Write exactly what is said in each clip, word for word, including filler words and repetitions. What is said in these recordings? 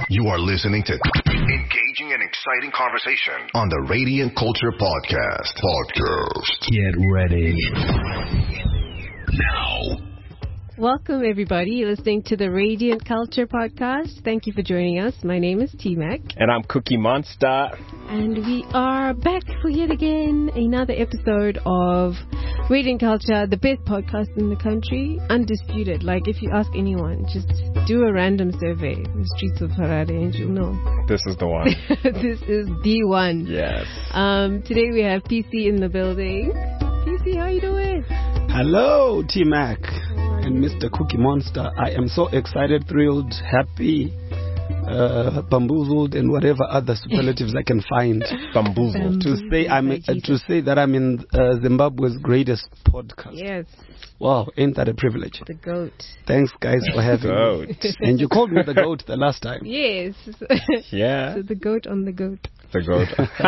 You are listening to engaging and exciting conversation on the Radiant Culture Podcast. Podcast. Get ready. Now. Welcome, everybody. You're listening to the Radiant Culture Podcast. Thank you for joining us. My name is T-Mac. And I'm Cookie Monster. And we are back for yet again another episode of Radiant Culture, the best podcast in the country. Undisputed. Like, if you ask anyone, just do a random survey in the streets of Harare and you'll know. This is the one. This is the one. Yes. Um, today we have P C in the building. P C, how you doing? Hello, T-Mac. And Mister Cookie Monster. I am so excited, thrilled, happy, uh, bamboozled, and whatever other superlatives I can find. Bamboozled. To say I'm uh, to say that I'm in uh, Zimbabwe's greatest podcast. Yes. Wow, ain't that a privilege? The goat. Thanks, guys, for having goat. me. And you called me the goat the last time. Yes. Yeah. So the goat on the goat. The goat.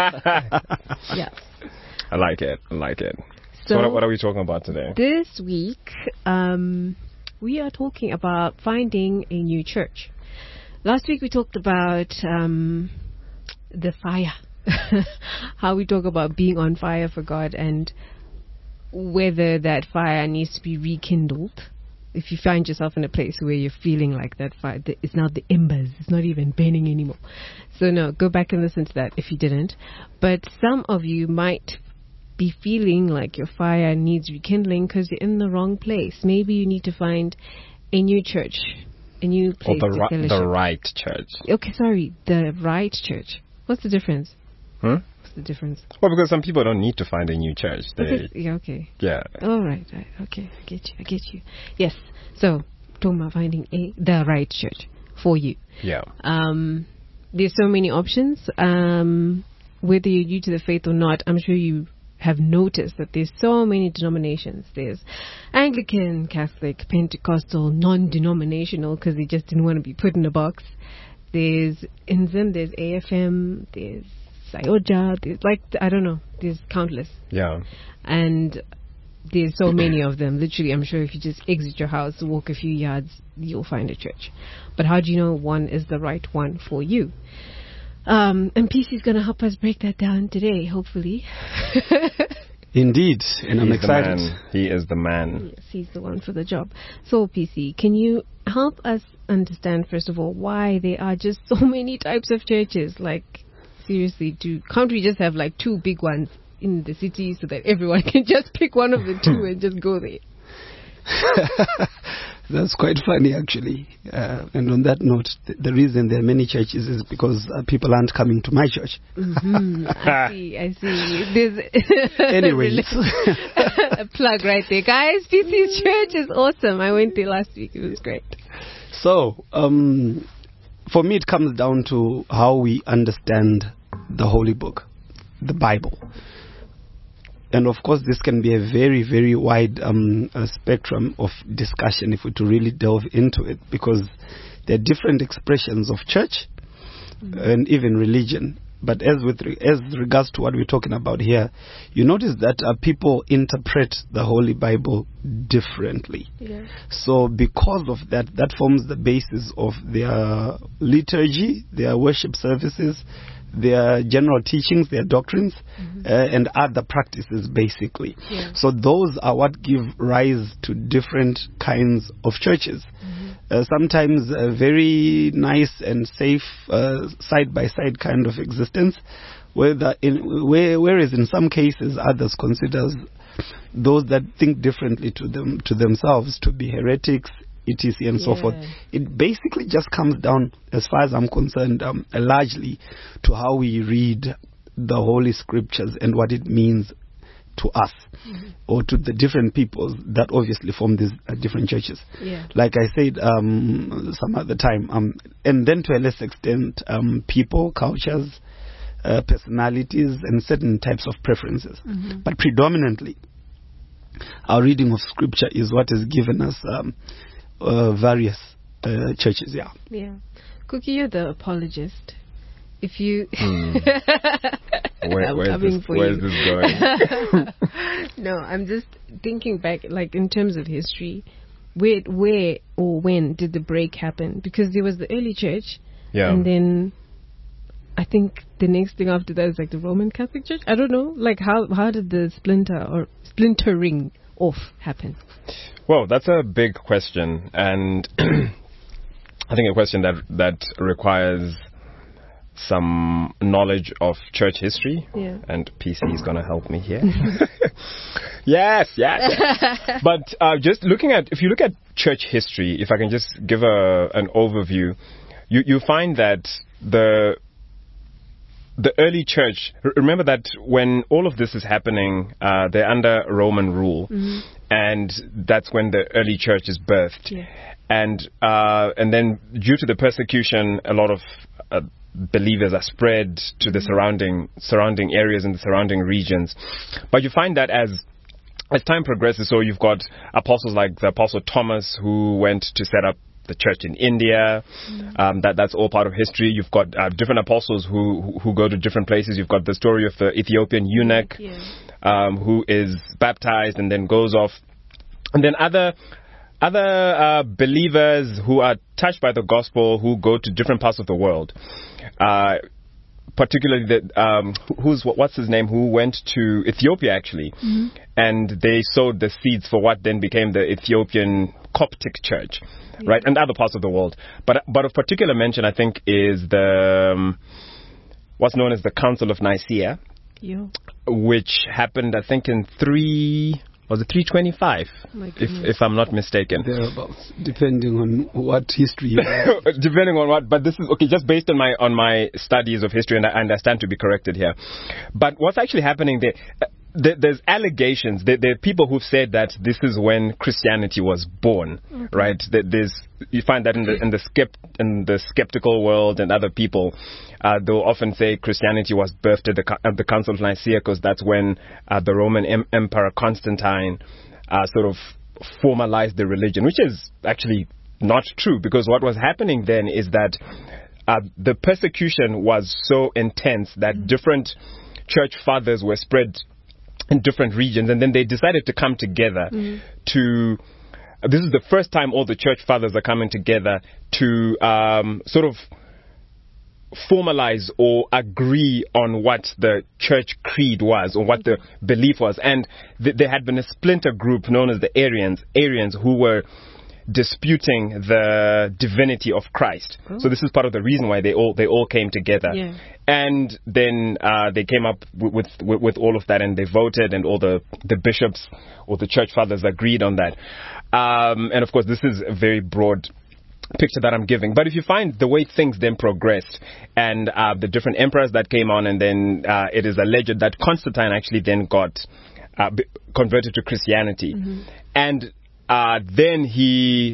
Yeah. I like it. I like it. So, so what, what are we talking about today? This week, um, we are talking about finding a new church. Last week we talked about um, the fire, how we talk about being on fire for God and whether that fire needs to be rekindled. If you find yourself in a place where you're feeling like that fire, it's not the embers, it's not even burning anymore. So no, go back and listen to that if you didn't. But some of you might be feeling like your fire needs rekindling because you're in the wrong place. Maybe you need to find a new church, a new place or the, to ri- fellowship. the right church. Okay, sorry, the right church. What's the difference? Hmm? What's the difference? Well, because some people don't need to find a new church. They, Okay, yeah, okay. yeah. All right, right. Okay, I get you. I get you. Yes. So, talking about finding a the right church for you. Yeah. Um, there's so many options. Um, whether you're new to the faith or not, I'm sure you have noticed that there's so many denominations. There's Anglican, Catholic, Pentecostal, non-denominational, because they just didn't want to be put in a box. There's in Zim, there's A F M, there's Sayoja, there's like, I don't know, there's countless. Yeah. And there's so many of them. Literally, I'm sure if you just exit your house, walk a few yards, you'll find a church. But how do you know one is the right one for you? Um, and P C is going to help us break that down today, hopefully. Indeed, and I'm He's excited. The man. He is the man. Yes, he's the one for the job. So, P C, can you help us understand, first of all, why there are just so many types of churches? Like, seriously, do, can't we just have like two big ones in the city so that everyone can just pick one of the two and just go there? That's quite funny, actually. Uh, and on that note, th- the reason there are many churches is because uh, people aren't coming to my church. Mm-hmm. I see, I see. There's Anyways. a plug right there. Guys, P C's church is awesome. I went there last week. It was great. So, um, for me, it comes down to how we understand the Holy Book, the Bible. And of course, this can be a very, very wide um, uh, spectrum of discussion if we to really delve into it, because there are different expressions of church mm-hmm. and even religion. But as with re- as regards to what we're talking about here, you notice that uh, people interpret the Holy Bible differently. Yeah. So because of that, that forms the basis of their liturgy, their worship services, their general teachings, their doctrines, mm-hmm. uh, and other practices, basically. Yeah. So those are what give rise to different kinds of churches. Mm-hmm. Uh, sometimes a very nice and safe uh, side-by-side kind of existence, whether in, where, whereas in some cases others consider those that think differently to them to themselves to be heretics, et cetera and yeah. so forth. It basically just comes down, as far as I'm concerned, um, largely to how we read the Holy Scriptures and what it means to us mm-hmm. or to the different peoples that obviously form these uh, different churches. Yeah. Like I said um, some other time, um, and then to a less extent, um, people, cultures, uh, personalities, and certain types of preferences. Mm-hmm. But predominantly, our reading of Scripture is what has given us um, uh, various uh, churches. Yeah. Yeah. Cookie, you're the apologist. If you... Hmm. Where, where's, this, where's this going? No, I'm just thinking back, like in terms of history, where, where or when did the break happen? Because there was the early church, Yeah. And then I think the next thing after that is like the Roman Catholic Church. I don't know. Like how how did the splinter or splintering off happen? Well, that's a big question, and I think a question that that requires some knowledge of church history. Yeah. And P C is going to help me here. yes, yes. yes. But uh, just looking at, if you look at church history, if I can just give a an overview, you you find that the the early church, remember that when all of this is happening, uh, they're under Roman rule, mm-hmm. and that's when the early church is birthed. Yeah. And uh, and then due to the persecution, a lot of uh, believers are spread to mm-hmm. the surrounding surrounding areas and the surrounding regions. But you find that as as time progresses, so you've got apostles like the Apostle Thomas, who went to set up the church in India. Mm. Um, that that's all part of history. You've got uh, different apostles who, who who go to different places. You've got the story of the Ethiopian eunuch, yeah. um, who is baptized and then goes off, and then other other uh, believers who are touched by the gospel who go to different parts of the world. Uh, particularly the um, who's what's his name who went to Ethiopia actually, mm-hmm. and they sowed the seeds for what then became the Ethiopian Coptic Church. Yeah. Right, and other parts of the world. But but of particular mention, I think, is the um, what's known as the Council of Nicaea, yeah. which happened, I think, in three was it three twenty-five, if if I'm not mistaken. Thereabouts, depending on what history you have. Depending on what, but this is okay, just based on my on my studies of history, and I understand to be corrected here. But what's actually happening there? Uh, There's allegations. There, there are people who've said that this is when Christianity was born, okay. right? There's, you find that in the in the skept, in the skeptical world and other people, uh, they'll often say Christianity was birthed at the, at the Council of Nicaea because that's when uh, the Roman em- Emperor Constantine uh, sort of formalized the religion, which is actually not true, because what was happening then is that uh, the persecution was so intense that mm-hmm. different church fathers were spread in different regions, and then they decided to come together mm-hmm. to uh, this is the first time all the church fathers are coming together to um, sort of formalize or agree on what the church creed was, or what the belief was. And th- there had been a splinter group known as the Arians, Arians who were disputing the divinity of Christ. Oh. So this is part of the reason why they all they all came together. Yeah. And then uh, they came up with, with with all of that, and they voted, and all the, the bishops or the church fathers agreed on that. Um, and of course, this is a very broad picture that I'm giving. But if you find the way things then progressed, and uh, the different emperors that came on, and then uh, it is alleged that Constantine actually then got uh, b- converted to Christianity. Mm-hmm. And Uh, then he,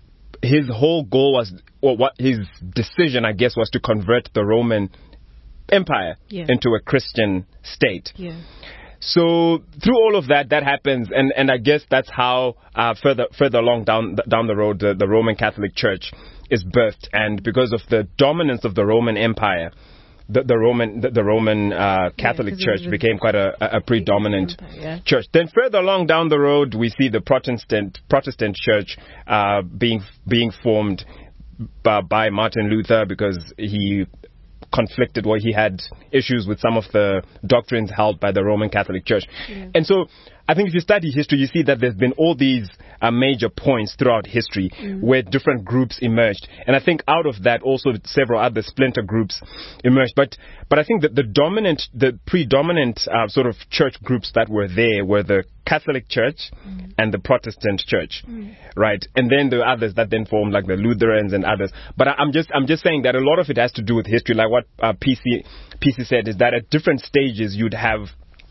his whole goal was, or what his decision, I guess, was to convert the Roman Empire yeah. into a Christian state. Yeah. So through all of that, that happens, and, and I guess that's how uh, further further along down down the road, the, the Roman Catholic Church is birthed, and because of the dominance of the Roman Empire, The, the Roman the, the Roman uh, Catholic yeah, Church became quite a, a predominant empire, yeah. church. Then further along down the road, we see the Protestant Protestant Church uh, being being formed by, by Martin Luther, because he conflicted, or he had issues with some of the doctrines held by the Roman Catholic Church. Yeah. And so I think if you study history, you see that there's been all these uh, major points throughout history mm. where different groups emerged. And I think out of that also several other splinter groups emerged. But but I think that the dominant, the predominant uh, sort of church groups that were there were the Catholic Church mm. and the Protestant Church, mm. right? And then there were others that then formed, like the Lutherans and others. But I, I'm just I'm just saying that a lot of it has to do with history. Like what uh, P C P C said, is that at different stages you'd have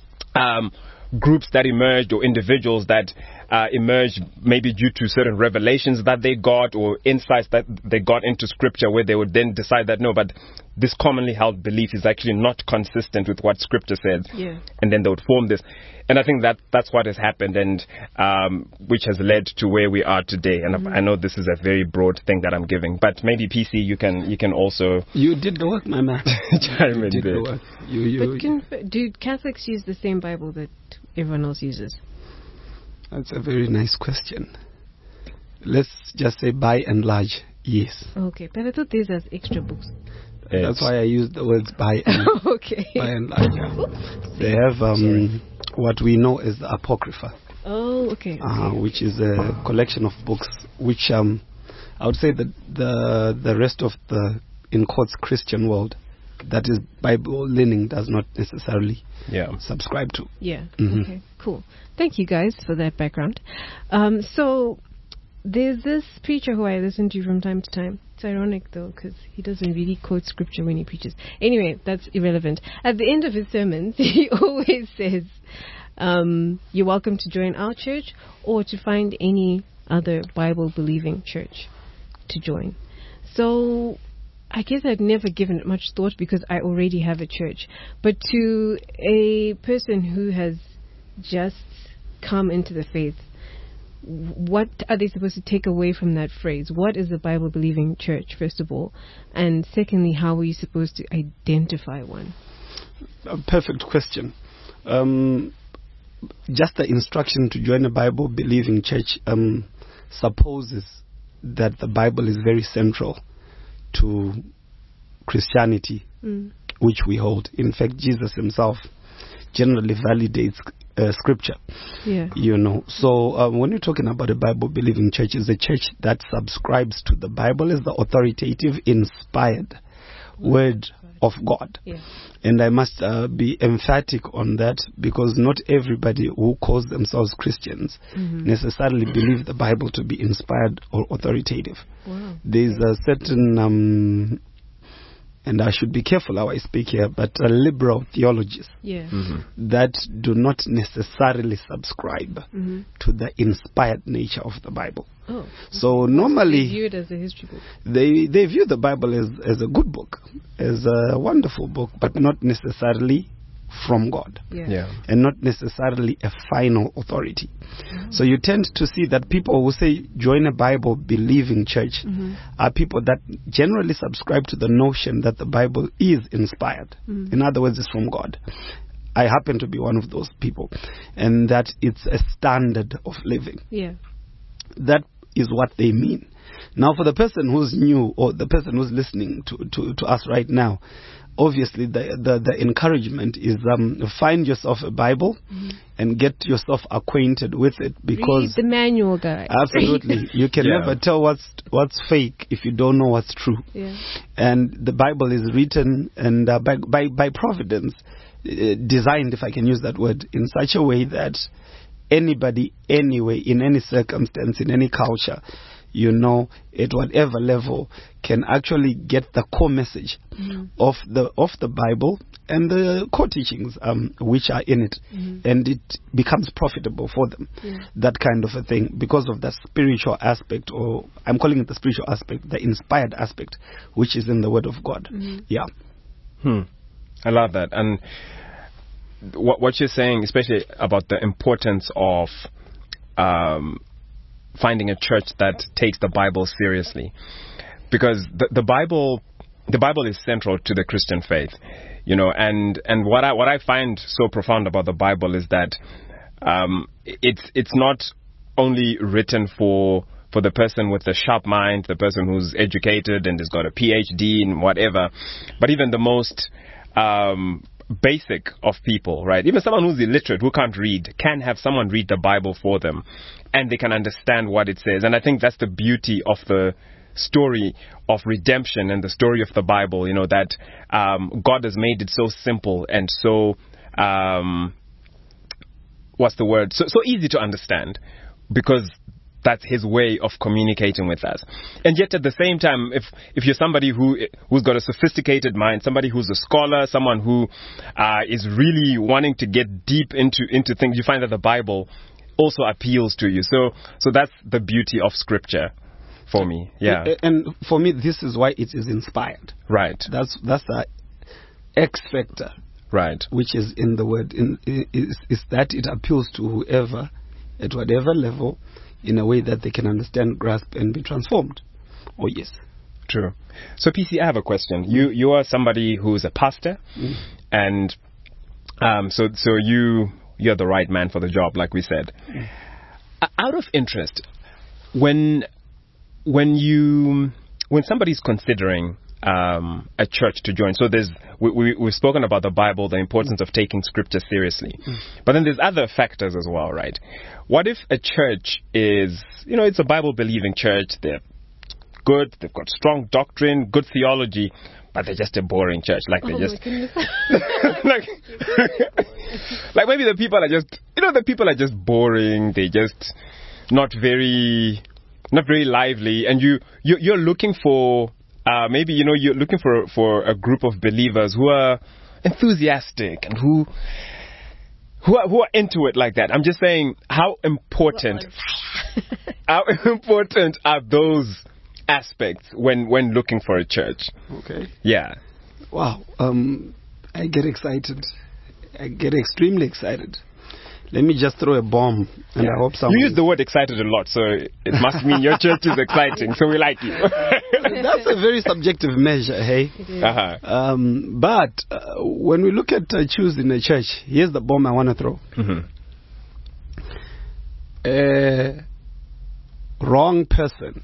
um, groups that emerged, or individuals that uh, emerged maybe due to certain revelations that they got, or insights that they got into scripture, where they would then decide that no, but this commonly held belief is actually not consistent with what scripture says. Yeah. And then they would form this. And I think that that's what has happened, and um, which has led to where we are today. And mm-hmm. I know this is a very broad thing that I'm giving, but maybe P C, you can you can also you did the work, my man. Chime in did there. The work. You, you, but can, do Catholics use the same Bible that everyone else uses? That's a very nice question. Let's just say, by and large, Yes. Okay, but I thought these are extra books. Yes. That's why I use the words by and, Okay. by and large. They have um, what we know as the Apocrypha, Oh, okay. uh, okay. which is a collection of books which um, I would say that the the rest of the, in quotes, Christian world, that is Bible leaning, does not necessarily Yeah. subscribe to. Yeah. Mhm. Okay. Cool. Thank you guys for that background. Um, so there's this preacher who I listen to from time to time. It's ironic though, because he doesn't really quote scripture when he preaches. Anyway, that's irrelevant. At the end of his sermons, he always says, um, "You're welcome to join our church or to find any other Bible-believing church to join." So I guess I'd never given it much thought because I already have a church. But to a person who has just come into the faith, what are they supposed to take away from that phrase? What is a Bible-believing church, first of all? And secondly, how are you supposed to identify one? A perfect question. Um, just the instruction to join a Bible-believing church um, supposes that the Bible is very central to Christianity, Mm. which we hold. In fact, Jesus himself generally validates uh, scripture, Yeah. you know. So um, when you're talking about a Bible-believing church, it's a church that subscribes to the Bible as the authoritative, inspired word of God. Yeah. And I must uh, be emphatic on that, because not everybody who calls themselves Christians Mhm. necessarily believe the Bible to be inspired or authoritative. Wow. There's a certain, um, and I should be careful how I speak here, but uh, liberal theologies Yeah. Mm-hmm. that do not necessarily subscribe Mhm. to the inspired nature of the Bible. Oh. So They normally view it as a history book. they they view the Bible as, as a good book, as a wonderful book, but not necessarily from God, Yeah. Yeah. and not necessarily a final authority. So you tend to see that people who say join a Bible believing church Mhm. are people that generally subscribe to the notion that the Bible is inspired. Mhm. In other words, it's from God. I happen to be one of those people, and that it's a standard of living. Yeah. That is what they mean. Now, for the person who's new, or the person who's listening to, to, to us right now, obviously the, the, the encouragement is um, find yourself a Bible and get yourself acquainted with it, because Read the manual, guys. absolutely you can Yeah. never tell what's what's fake if you don't know what's true. Yeah. And the Bible is written and uh, by, by by providence, uh, designed, if I can use that word, in such a way that anybody, anyway, in any circumstance, in any culture, you know, at whatever level, can actually get the core message Mhm. of the of the Bible and the core teachings um, which are in it, Mhm. and it becomes profitable for them. Yeah. That kind of a thing, because of the spiritual aspect, or I'm calling it the spiritual aspect, the inspired aspect, which is in the Word of God. Mhm. Yeah. Hmm. I love that. And what, what you're saying, especially about the importance of um, finding a church that takes the Bible seriously, because the, the Bible, the Bible is central to the Christian faith, you know. And and what I what I find so profound about the Bible is that um, it's it's not only written for for the person with a sharp mind, the person who's educated and has got a P H D in whatever, but even the most um, basic of people, right? Even someone who's illiterate, who can't read, can have someone read the Bible for them, and they can understand what it says. And I think that's the beauty of the story of redemption and the story of the Bible, you know, that um, God has made it so simple and so, um, what's the word? So, so easy to understand, because that's his way of communicating with us. And yet at the same time, if if you're somebody who who's got a sophisticated mind, somebody who's a scholar, someone who uh, is really wanting to get deep into into things, you find that the Bible also appeals to you. So so that's the beauty of Scripture for me. Yeah. And for me, this is why it is inspired. Right. That's that's the X factor, Right. which is in the word, in, is, is that it appeals to whoever, at whatever level, in a way that they can understand, grasp, and be transformed. Oh, yes. True. So, P C, I have a question. You you are somebody who's a pastor, Mm. and um, so so you you're the right man for the job, like we said. Uh, Out of interest, when when you when somebody's considering um, a church to join, so there's we, we, we've spoken about the Bible, the importance of taking Scripture seriously, mm. but then there's other factors as well, right? What if a church is, you know, it's a Bible-believing church, they're good, they've got strong doctrine, good theology, but they're just a boring church. Like they oh just like, like maybe the people are just, you know, the people are just boring. They just not very, not very lively. And you, you you're looking for, uh, maybe you know, you're looking for for a group of believers who are enthusiastic and who. Who are, who are into it like that. I'm just saying, how important, how important are those aspects when, when looking for a church? Okay. Yeah. Wow. Um, I get excited. I get extremely excited. Let me just throw a bomb, and yeah. I hope someone... You use the word excited a lot, so it must mean your church is exciting, so we like you. That's a very subjective measure, hey? Uh-huh. Um, but uh, when we look at uh, choosing a church, here's the bomb I want to throw. Mm-hmm. A wrong person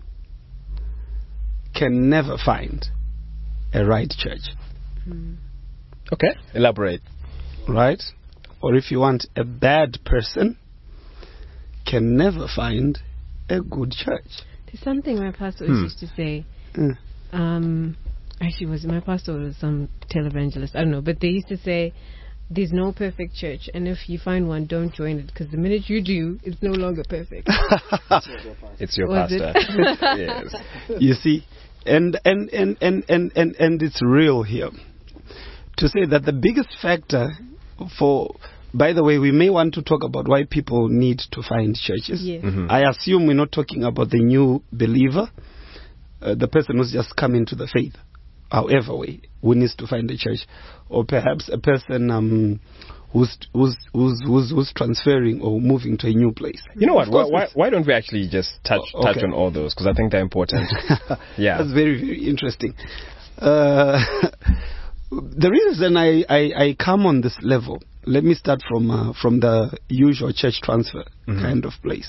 can never find a right church. Mm. Okay, elaborate. Right? Or if you want, a bad person can never find a good church. There's something my pastor hmm. used to say. Mm. Um, actually, was my pastor or some televangelist? I don't know. But they used to say, there's no perfect church. And if you find one, don't join it. Because the minute you do, it's no longer perfect. It's your was pastor. It? Yes. You see? And, and, and, and, and, and, and it's real here. To say that the biggest factor for, by the way, we may want to talk about why people need to find churches. Yes. Mm-hmm. I assume we're not talking about the new believer, uh, the person who's just come into the faith, however way, who needs to find a church, or perhaps a person um, who's, who's who's who's who's transferring or moving to a new place. You know what? Why, why, why don't we actually just touch Oh, okay. touch on all those? Because I think they're important. Yeah, That's very, very interesting. Uh, the reason I, I, I come on this level, let me start from uh, from the usual church transfer Mm-hmm. kind of place.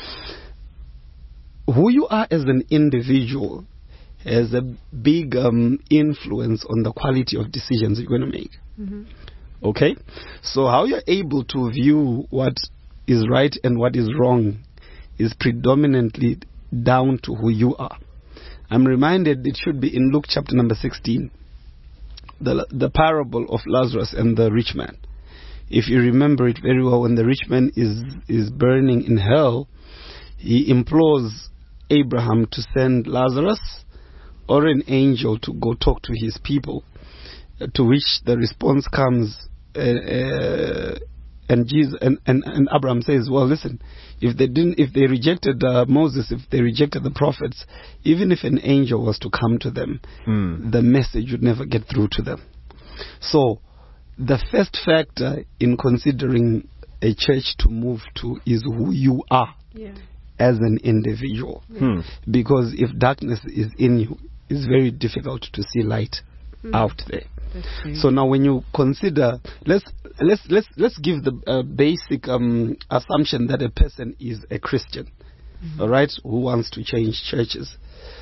Who you are as an individual has a big um, influence on the quality of decisions you're going to make. Mm-hmm. Okay? So how you're able to view what is right and what is wrong is predominantly down to who you are. I'm reminded it should be in Luke chapter number sixteen. The, the parable of Lazarus and the rich man. If you remember it very well, when the rich man is, is burning in hell, he implores Abraham to send Lazarus or an angel to go talk to his people, uh, to which the response comes, uh, uh, and Jesus and, and, and Abraham says, well, listen, if they didn't, if they rejected uh, Moses, if they rejected the prophets, even if an angel was to come to them, mm. the message would never get through to them. So, the first factor in considering a church to move to is who you are Yeah. as an individual. Hmm. Because if darkness is in you, it's very difficult to see light Mm. out there. That's true. So now, when you consider, let's let's let's let's give the uh, basic um, assumption that a person is a Christian, Mm-hmm. all right, who wants to change churches.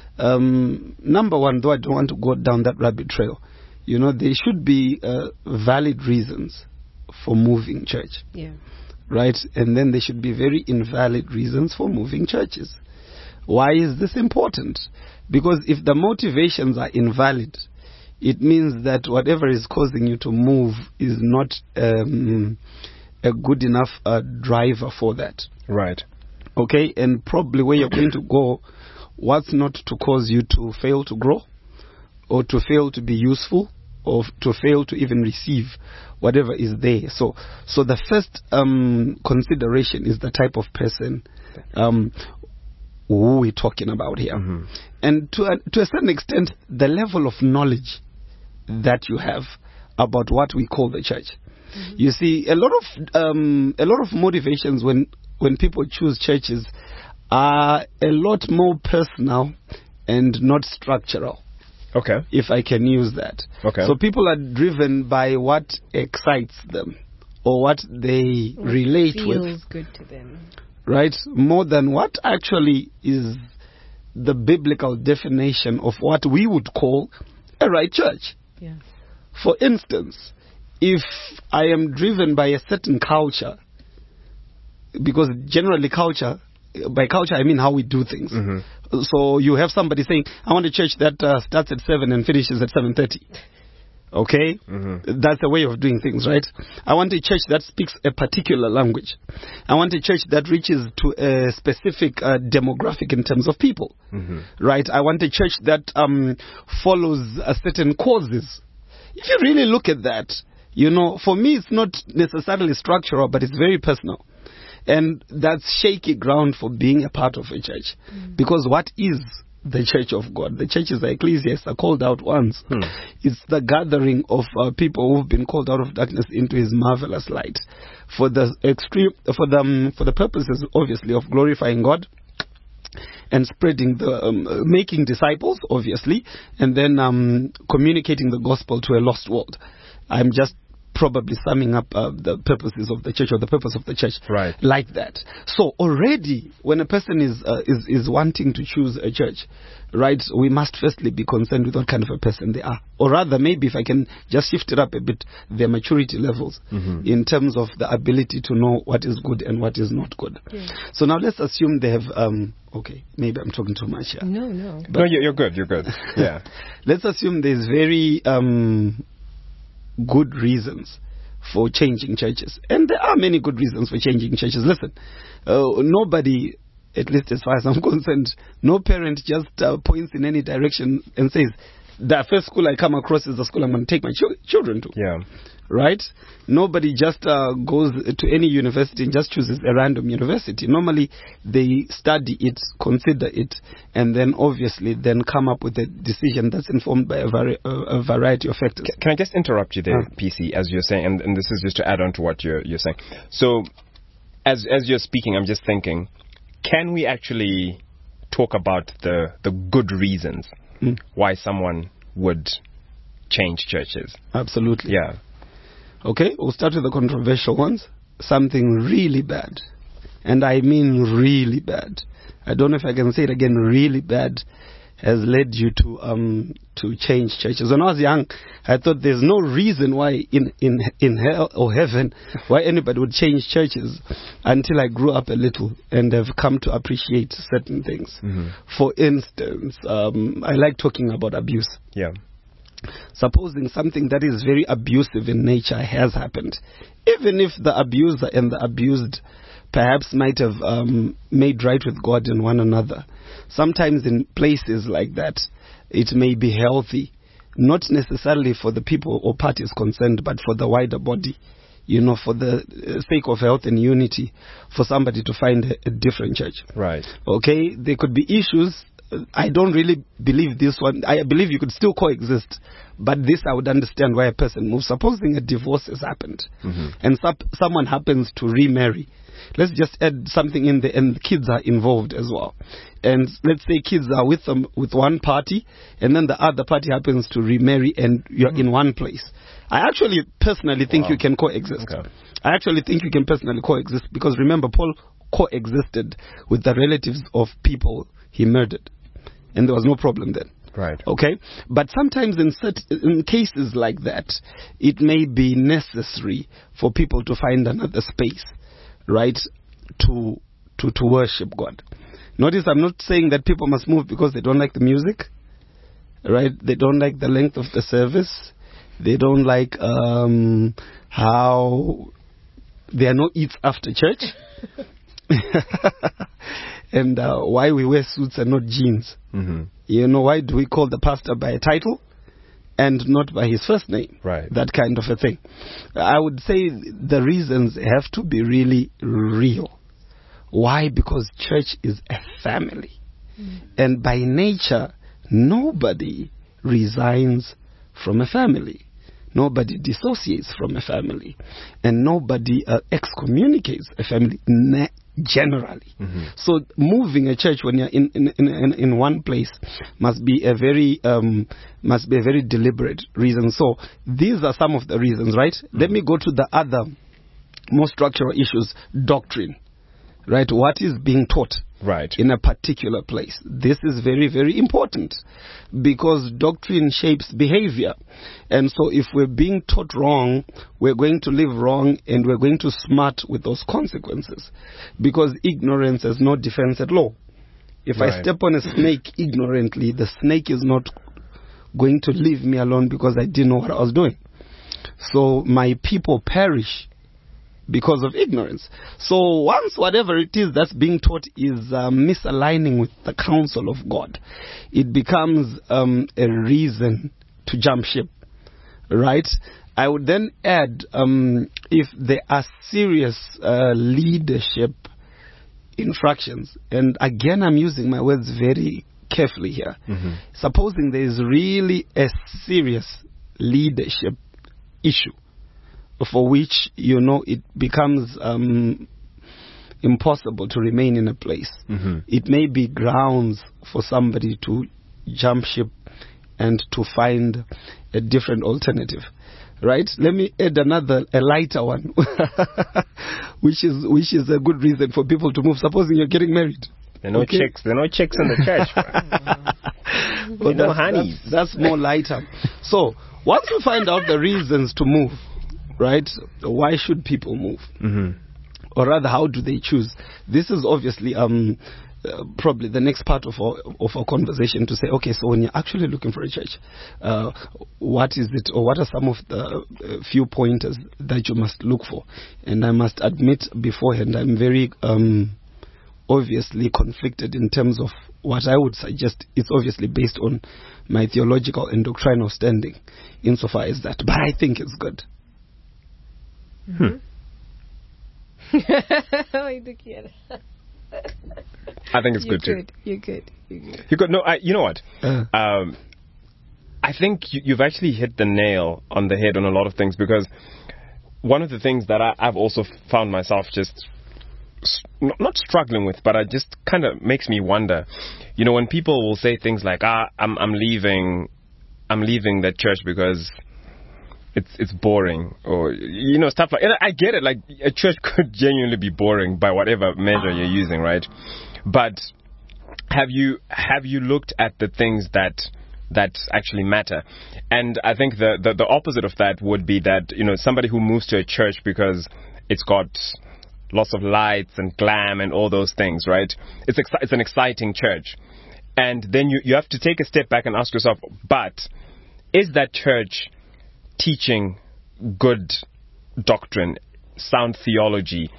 Um, number one, though I don't want to go down that rabbit trail, you know, there should be uh, valid reasons for moving church, Yeah. right? And then there should be very invalid reasons for moving churches. Why is this important? Because if the motivations are invalid, it means that whatever is causing you to move is not um, a good enough uh, driver for that. Right. Okay, and probably where you're going to go, what's not to cause you to fail to grow, or to fail to be useful, or f- to fail to even receive whatever is there. So, so the first um, consideration is the type of person um, who we're talking about here, Mm-hmm. and to a, to a certain extent, the level of knowledge that you have about what we call the church. Mm-hmm. You see, a lot of um, a lot of motivations when when people choose churches are a lot more personal and not structural, Okay. if I can use that. Okay. So people are driven by what excites them or what they What relate feels with, good to them. right? More than what actually is the biblical definition of what we would call a right church. Yeah. For instance, if I am driven by a certain culture, because generally culture, by culture I mean how we do things. Mm-hmm. So you have somebody saying, I want a church that uh, starts at seven and finishes at seven thirty. Okay? Mm-hmm. That's a way of doing things, right? I want a church that speaks a particular language. I want a church that reaches to a specific uh, demographic in terms of people, mm-hmm. right? I want a church that um, follows uh, certain causes. If you really look at that, you know, for me it's not necessarily structural, but it's very personal. And that's shaky ground for being a part of a church. Mm. Because what is the church of God? The church is the ecclesia, it's the called out ones. Hmm. It's the gathering of uh, people who've been called out of darkness into his marvelous light. For the extreme, for the, um, for the purposes, obviously, of glorifying God and spreading the, um, making disciples, obviously, and then um, communicating the gospel to a lost world. I'm just probably summing up uh, the purposes of the church, or the purpose of the church, right, like that. So already, when a person is, uh, is is wanting to choose a church, right, we must firstly be concerned with what kind of a person they are. Or rather, maybe if I can just shift it up a bit, their maturity levels, mm-hmm. in terms of the ability to know what is good and what is not good. Yeah. So now let's assume they have, um, okay, maybe I'm talking too much here. No, no. No, you're good, you're good. Yeah. Let's assume there's very um, good reasons for changing churches. And there are many good reasons for changing churches. Listen, uh, nobody, at least as far as I'm concerned, no parent just uh, points in any direction and says, the first school I come across is the school I'm going to take my ch- children to. Yeah. Right? Nobody just uh, goes to any university and just chooses a random university. Normally, they study it, consider it, and then obviously then come up with a decision that's informed by a, vari- a variety of factors. Can, can I just interrupt you there, uh. P C, as you're saying, and, and this is just to add on to what you're, you're saying. So, as as you're speaking, I'm just thinking, can we actually talk about the, the good reasons mm. why someone would change churches? Absolutely. Yeah. Okay, we'll start with the controversial ones. Something really bad. And I mean really bad. I don't know if I can say it again, really bad has led you to um to change churches. When I was young, I thought there's no reason why in, in, in hell or heaven why anybody would change churches, until I grew up a little and have come to appreciate certain things. Mm-hmm. For instance, um, I like talking about abuse. Yeah. Supposing something that is very abusive in nature has happened, even if the abuser and the abused perhaps might have um, made right with God and one another, sometimes in places like that, it may be healthy, not necessarily for the people or parties concerned, but for the wider body, you know, for the sake of health and unity, for somebody to find a, a different church. Right. Okay, there could be issues. I don't really believe this one. I believe you could still coexist, but this I would understand why a person moves. Supposing a divorce has happened, mm-hmm. and sup- someone happens to remarry. Let's just add something in there, and the kids are involved as well. And let's say kids are with them with one party, and then the other party happens to remarry, and you're mm-hmm. in one place. I actually personally think wow. you can coexist. Okay. I actually think you can personally coexist, because remember, Paul coexisted with the relatives of people he murdered. And there was no problem then. Right. Okay? But sometimes in, certain, in cases like that, it may be necessary for people to find another space, right, to, to, to worship God. Notice I'm not saying that people must move because they don't like the music, right? They don't like the length of the service. They don't like um, how there are no eats after church. And uh, why we wear suits and not jeans. Mm-hmm. You know, why do we call the pastor by a title and not by his first name? Right. That kind of a thing. I would say the reasons have to be really real. Why? Because church is a family. Mm. And by nature, nobody resigns from a family. Nobody dissociates from a family. And nobody uh, excommunicates a family na- generally. Mm-hmm. So moving a church when you're in, in, in, in one place must be a very um, must be a very deliberate reason. So these are some of the reasons, right? Mm-hmm. Let me go to the other more structural issues. Doctrine. right? What is being taught Right. in a particular place? This is very, very important because doctrine shapes behavior. And so if we're being taught wrong, we're going to live wrong and we're going to smart with those consequences because ignorance has no defense at law. If Right. I step on a snake ignorantly, the snake is not going to leave me alone because I didn't know what I was doing. So my people perish because of ignorance. So once whatever it is that's being taught is uh, misaligning with the counsel of God, it becomes um, a reason to jump ship, right? I would then add, um, if there are serious uh, leadership infractions, and again I'm using my words very carefully here, Mm-hmm. supposing there is really a serious leadership issue for which, you know, it becomes um, impossible to remain in a place. Mm-hmm. It may be grounds for somebody to jump ship and to find a different alternative. Right? Let me add another, a lighter one, which is which is a good reason for people to move. Supposing you're getting married. There are no Okay. chicks. There are no chicks in the church. Well, no that's, honeys. that's, that's more lighter. So once we find out the reasons to move, right? Why should people move? Mm-hmm. Or rather, how do they choose? This is obviously um, uh, probably the next part of our, of our conversation to say, okay, so when you're actually looking for a church, uh, what is it, or what are some of the uh, few pointers that you must look for? And I must admit beforehand, I'm very um, obviously conflicted in terms of what I would suggest. It's obviously based on my theological and doctrinal standing, insofar as that. But I think it's good. Hmm. I think yeah. I think it's You're good too. good. You're good. You're good. You got no. I, you know what? Uh, Um, I think you, you've actually hit the nail on the head on a lot of things, because one of the things that I, I've also found myself just s- n- not struggling with, but it just kind of makes me wonder. You know, when people will say things like, "Ah, I'm I'm leaving, I'm leaving that church because it's it's boring," or you know, stuff like. And I get it. Like, a church could genuinely be boring by whatever measure you're using, right? But have you have you looked at the things that that actually matter? And I think the, the the opposite of that would be that, you know, somebody who moves to a church because it's got lots of lights and glam and all those things, right? It's exci- it's an exciting church, and then you you have to take a step back and ask yourself, but is that church teaching good doctrine, sound theology,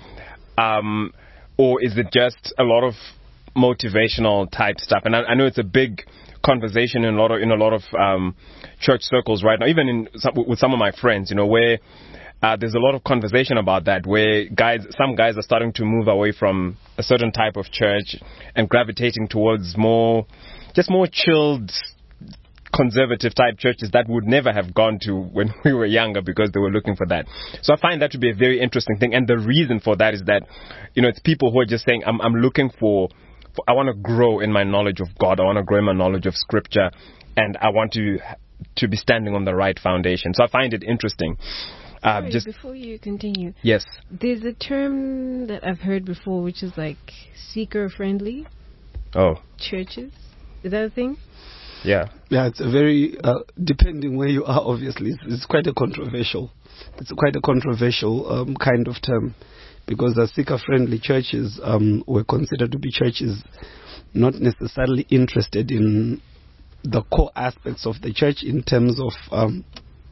um, or is it just a lot of motivational type stuff? And I, I know it's a big conversation in a lot of in a lot of um, church circles right now, even in some, with some of my friends, you know, where uh, there's a lot of conversation about that, where guys, some guys are starting to move away from a certain type of church and gravitating towards more, just more chilled, conservative type churches that would never have gone to when we were younger, because they were looking for that. So I find that to be a very interesting thing, and the reason for that is that, you know, it's people who are just saying, I'm, I'm looking for, for I want to grow in my knowledge of God, I want to grow in my knowledge of Scripture, and I want to to be standing on the right foundation. So I find it interesting. Uh, Sorry, just before you continue, yes, there's a term that I've heard before, which is like seeker-friendly oh churches. Is that a thing? yeah, Yeah, it's a very, uh, depending where you are, obviously, it's, it's quite a controversial, it's quite a controversial um, kind of term, because the seeker-friendly churches um, were considered to be churches not necessarily interested in the core aspects of the church in terms of um,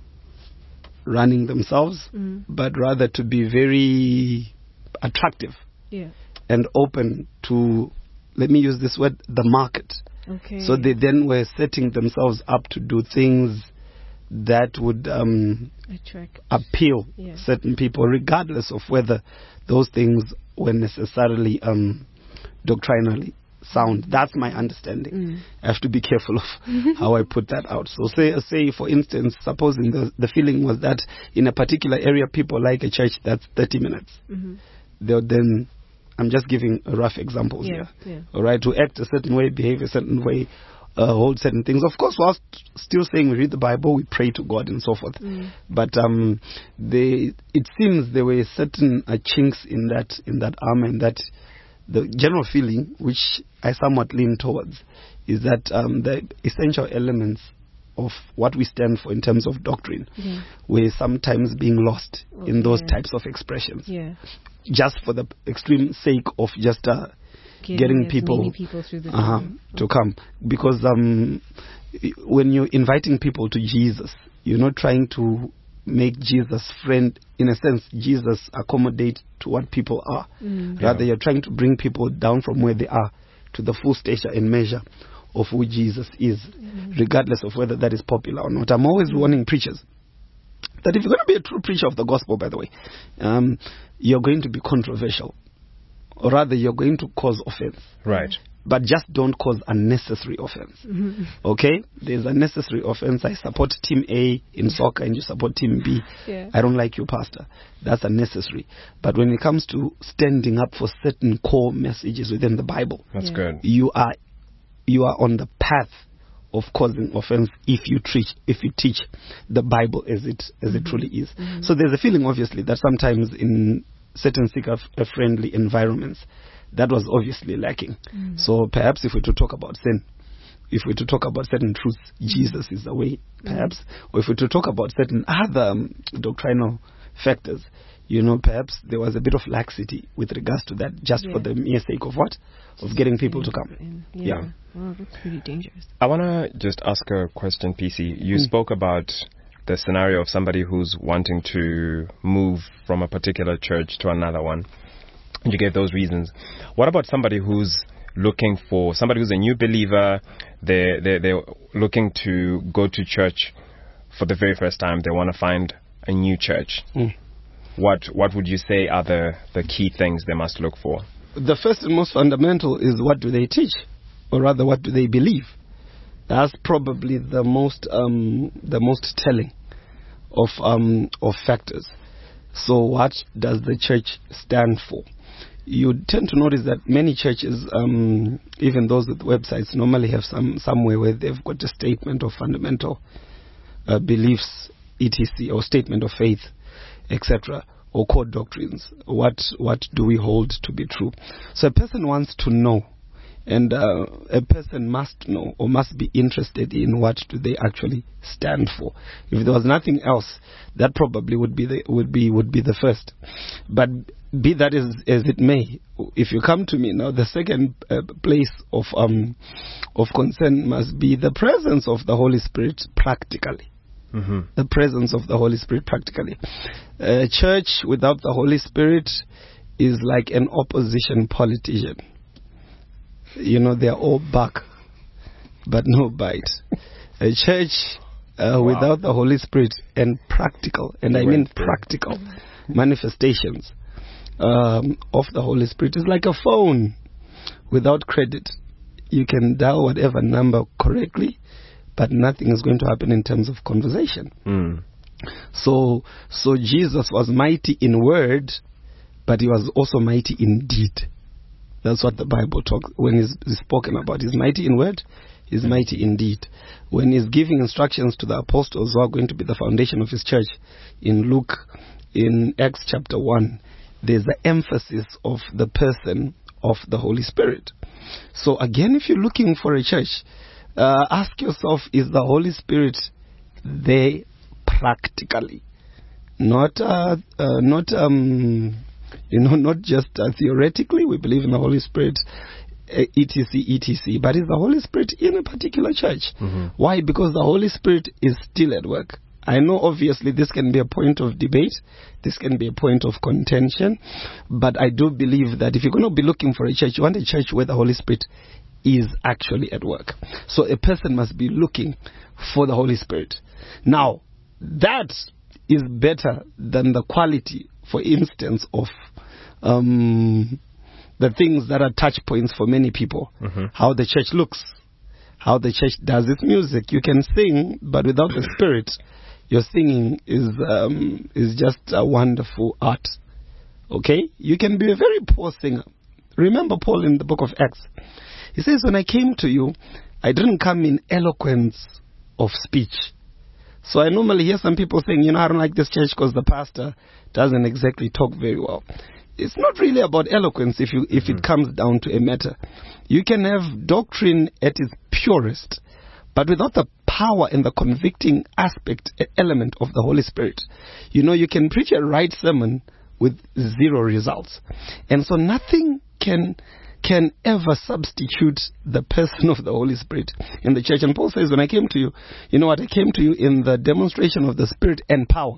running themselves, Mm. but rather to be very attractive Yeah. and open to, let me use this word, the market. Okay. So they then were setting themselves up to do things that would um, attract. appeal Yeah. certain people, regardless of whether those things were necessarily um, doctrinally sound. That's my understanding. Mm. I have to be careful of how I put that out. So say, say for instance, supposing the, the feeling was that in a particular area people like a church that's thirty minutes. Mm-hmm. They'll then, I'm just giving rough examples Yeah, here. yeah. All right, to act a certain way, behave a certain way, uh, hold certain things. Of course, whilst still saying we read the Bible, we pray to God and so forth. Mm. But um, they, it seems there were certain uh, chinks in that in that armor, in that the general feeling, which I somewhat lean towards, is that um, the essential elements of what we stand for in terms of doctrine Yeah. were sometimes being lost in those Yeah. types of expressions, Yeah. just for the extreme sake of just uh, getting as people, many people through the uh-huh, door. to come. Because um, i- when you're inviting people to Jesus, you're not trying to make Jesus friend. In a sense, Jesus accommodate to what people are. Mm. Rather, Yeah. you're trying to bring people down from where they are to the full stature and measure of who Jesus is, regardless of whether that is popular or not. I'm always warning preachers that if you're going to be a true preacher of the gospel, by the way, um, you're going to be controversial. Or rather, you're going to cause offense. Right. But just don't cause unnecessary offense. Mm-hmm. Okay? There's unnecessary offense. I support Team A in soccer and you support Team B. Yeah. I don't like you, Pastor. That's unnecessary. But when it comes to standing up for certain core messages within the Bible, That's Yeah. good. you are you are on the path of causing offense if you teach if you teach the Bible as it as it truly is. So there's a feeling, obviously, that sometimes in certain seeker-friendly environments, that was obviously lacking. So perhaps if we to talk about sin, if we to talk about certain truths, Jesus is the way, perhaps, or if we to talk about certain other um, doctrinal factors, you know, perhaps there was a bit of laxity with regards to that, just for Yeah. the mere sake of what? Of getting people to come. And, Yeah. yeah. Well, that's pretty dangerous. I want to just ask a question, P C. You Mm. spoke about the scenario of somebody who's wanting to move from a particular church to another one. And you gave those reasons. What about somebody who's looking for, somebody who's a new believer, they're, they're, they're looking to go to church for the very first time, they want to find a new church? Mm. What what would you say are the, the key things they must look for? The first and most fundamental is, what do they teach? Or rather, what do they believe? That's probably the most um, the most telling of um, of factors. So what does the church stand for? You tend to notice that many churches, um, even those with websites, normally have some somewhere where they've got a statement of fundamental uh, beliefs, et cetera, or statement of faith, et cetera, or core doctrines. What what do we hold to be true? So a person wants to know, and uh, a person must know or must be interested in what do they actually stand for. If there was nothing else, that probably would be the would be would be the first. But be that as, as it may, if you come to me now, the second uh, place of um of concern must be the presence of the Holy Spirit practically. Mm-hmm. The presence of the Holy Spirit practically. A church without the Holy Spirit is like an opposition politician. You know, they are all bark, but no bite. A church uh, Wow. without the Holy Spirit and practical, and You I mean went there. practical manifestations um, of the Holy Spirit is like a phone without credit. You can dial whatever number correctly, but nothing is going to happen in terms of conversation. Mm. So, so Jesus was mighty in word, but he was also mighty in deed. That's what the Bible talks when he's, he's spoken about. He's mighty in word, he's mighty in deed. When he's giving instructions to the apostles who are going to be the foundation of his church, in Luke, in Acts chapter one, there's the emphasis of the person of the Holy Spirit. So again, if you're looking for a church, uh, ask yourself, is the Holy Spirit there practically? Not, uh, uh, not, um, you know, not just uh, theoretically. We believe in the Holy Spirit, uh, et cetera, et cetera. But is the Holy Spirit in a particular church? Mm-hmm. Why? Because the Holy Spirit is still at work. I know obviously this can be a point of debate, this can be a point of contention, but I do believe that if you're going to be looking for a church, you want a church where the Holy Spirit is actually at work. So a person must be looking for the Holy Spirit. Now, that is better than the quality, for instance, of um, the things that are touch points for many people. Mm-hmm. How the church looks, how the church does its music. You can sing, but without the Spirit, your singing is um, is just a wonderful art. Okay? You can be a very poor singer. Remember Paul in the book of Acts. He says, when I came to you, I didn't come in eloquence of speech. So I normally hear some people saying, you know, I don't like this church because the pastor doesn't exactly talk very well. it's not really about eloquence if you if mm-hmm. it comes down to a matter. You can have doctrine at its purest, but without the power and the convicting aspect element of the Holy Spirit, you know, you can preach a right sermon with zero results. And so nothing can can ever substitute the person of the Holy Spirit in the church. And Paul says, when I came to you, you know what, I came to you in the demonstration of the Spirit and power.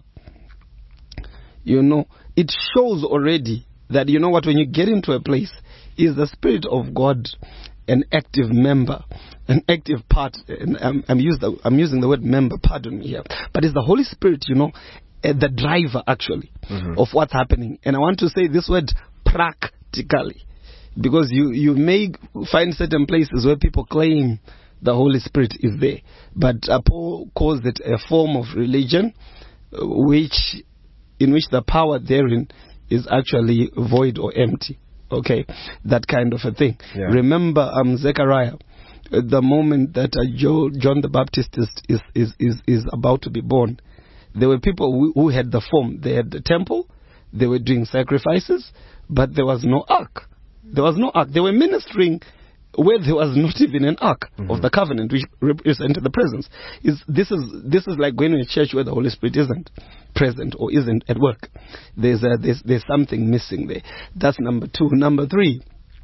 You know, it shows already that, you know what, when you get into a place, is the Spirit of God an active member, an active part, and I'm, I'm, used the, I'm using the word member, pardon me here, but it's the Holy Spirit, you know, uh, the driver actually mm-hmm. of what's happening. And I want to say this word practically, because you, you may find certain places where people claim the Holy Spirit is there, but uh, Paul calls it a form of religion, uh, which in which the power therein is actually void or empty. Okay, that kind of a thing. Yeah. Remember, um, Zechariah, uh, the moment that uh, Joe, John the Baptist is, is is is is about to be born, there were people who, who had the form. They had the temple, they were doing sacrifices, but there was no ark. There was no ark. They were ministering where there was not even an ark mm-hmm. of the covenant, which represented the presence. Is this is this is like going to a church where the Holy Spirit isn't present or isn't at work. There's a, there's there's something missing there. That's number two. Number three,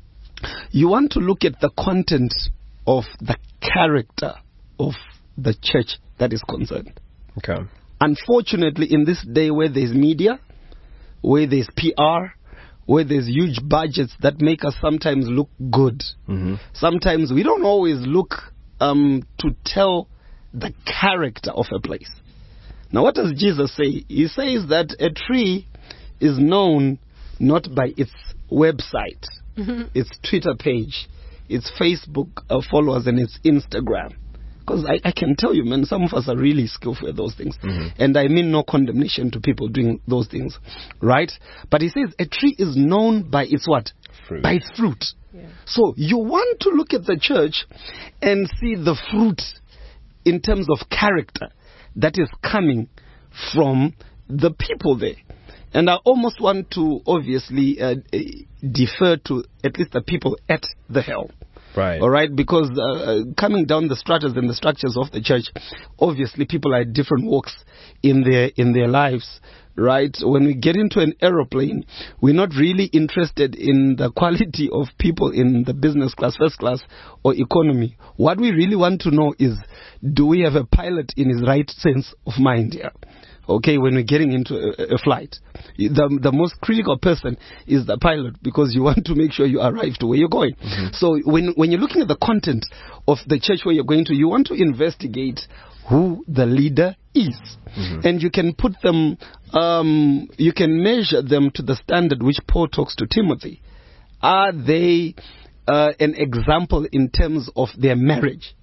you want to look at the content of the character of the church that is concerned. Okay. Unfortunately, in this day where there's media, where there's P R, where there's huge budgets that make us sometimes look good. Mm-hmm. Sometimes we don't always look um, to tell the character of a place. Now, what does Jesus say? He says that a tree is known not by its website, mm-hmm. its Twitter page, its Facebook uh, followers, and its Instagram. Because I, I can tell you, man, some of us are really skillful at those things. Mm-hmm. And I mean no condemnation to people doing those things, right? But he says a tree is known by its what? Fruit. By its fruit. Yeah. So you want to look at the church and see the fruit in terms of character that is coming from the people there. And I almost want to obviously uh, defer to at least the people at the helm. Right. All right, because uh, coming down the stratas and the structures of the church, obviously people are at different walks in their in their lives, right? When we get into an aeroplane, we're not really interested in the quality of people in the business class, first class, or economy. What we really want to know is, do we have a pilot in his right sense of mind here? Okay, when we're getting into a, a flight, the the most critical person is the pilot, because you want to make sure you arrive to where you're going. Mm-hmm. So when when you're looking at the content of the church where you're going to, you want to investigate who the leader is, mm-hmm. and you can put them, um, you can measure them to the standard which Paul talks to Timothy. Are they uh, an example in terms of their marriage?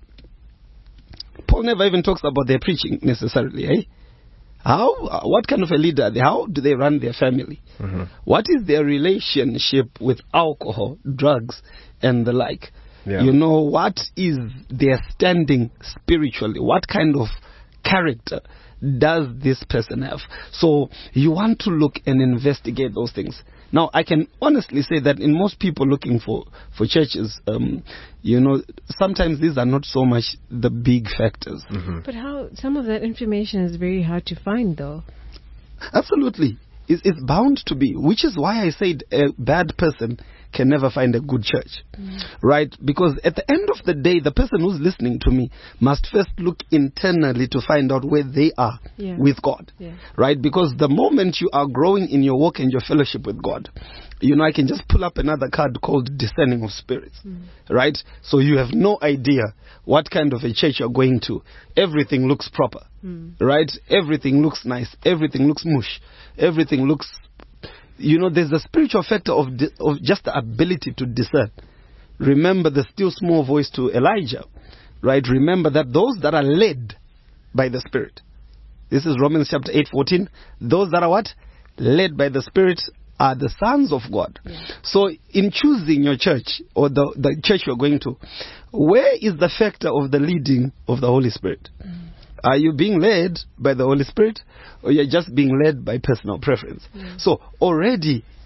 Paul never even talks about their preaching necessarily, eh? How? Uh, what kind of a leader are they? How do they run their family? Mm-hmm. What is their relationship with alcohol, drugs, and the like? Yeah. You know, what is their standing spiritually? What kind of character does this person have? So you want to look and investigate those things. Now, I can honestly say that in most people looking for, for churches, um, you know, sometimes these are not so much the big factors. Mm-hmm. But how, some of that information is very hard to find, though. Absolutely. It's, it's bound to be, which is why I said a bad person can never find a good church, mm. right? Because at the end of the day, the person who's listening to me must first look internally to find out where they are yeah. with God, yeah. right? Because the moment you are growing in your walk and your fellowship with God, you know, I can just pull up another card called discerning of spirits, mm. right? So you have no idea what kind of a church you're going to. Everything looks proper, mm. right? Everything looks nice. Everything looks mush. Everything looks... You know, there's a spiritual factor of di- of just the ability to discern. Remember the still small voice to Elijah, right? Remember that those that are led by the Spirit. This is Romans chapter eight fourteen. Those that are what? Led by the Spirit are the sons of God. Yeah. So in choosing your church or the, the church you're going to, where is the factor of the leading of the Holy Spirit? Mm. Are you being led by the Holy Spirit, or you're just being led by personal preference? Mm. So already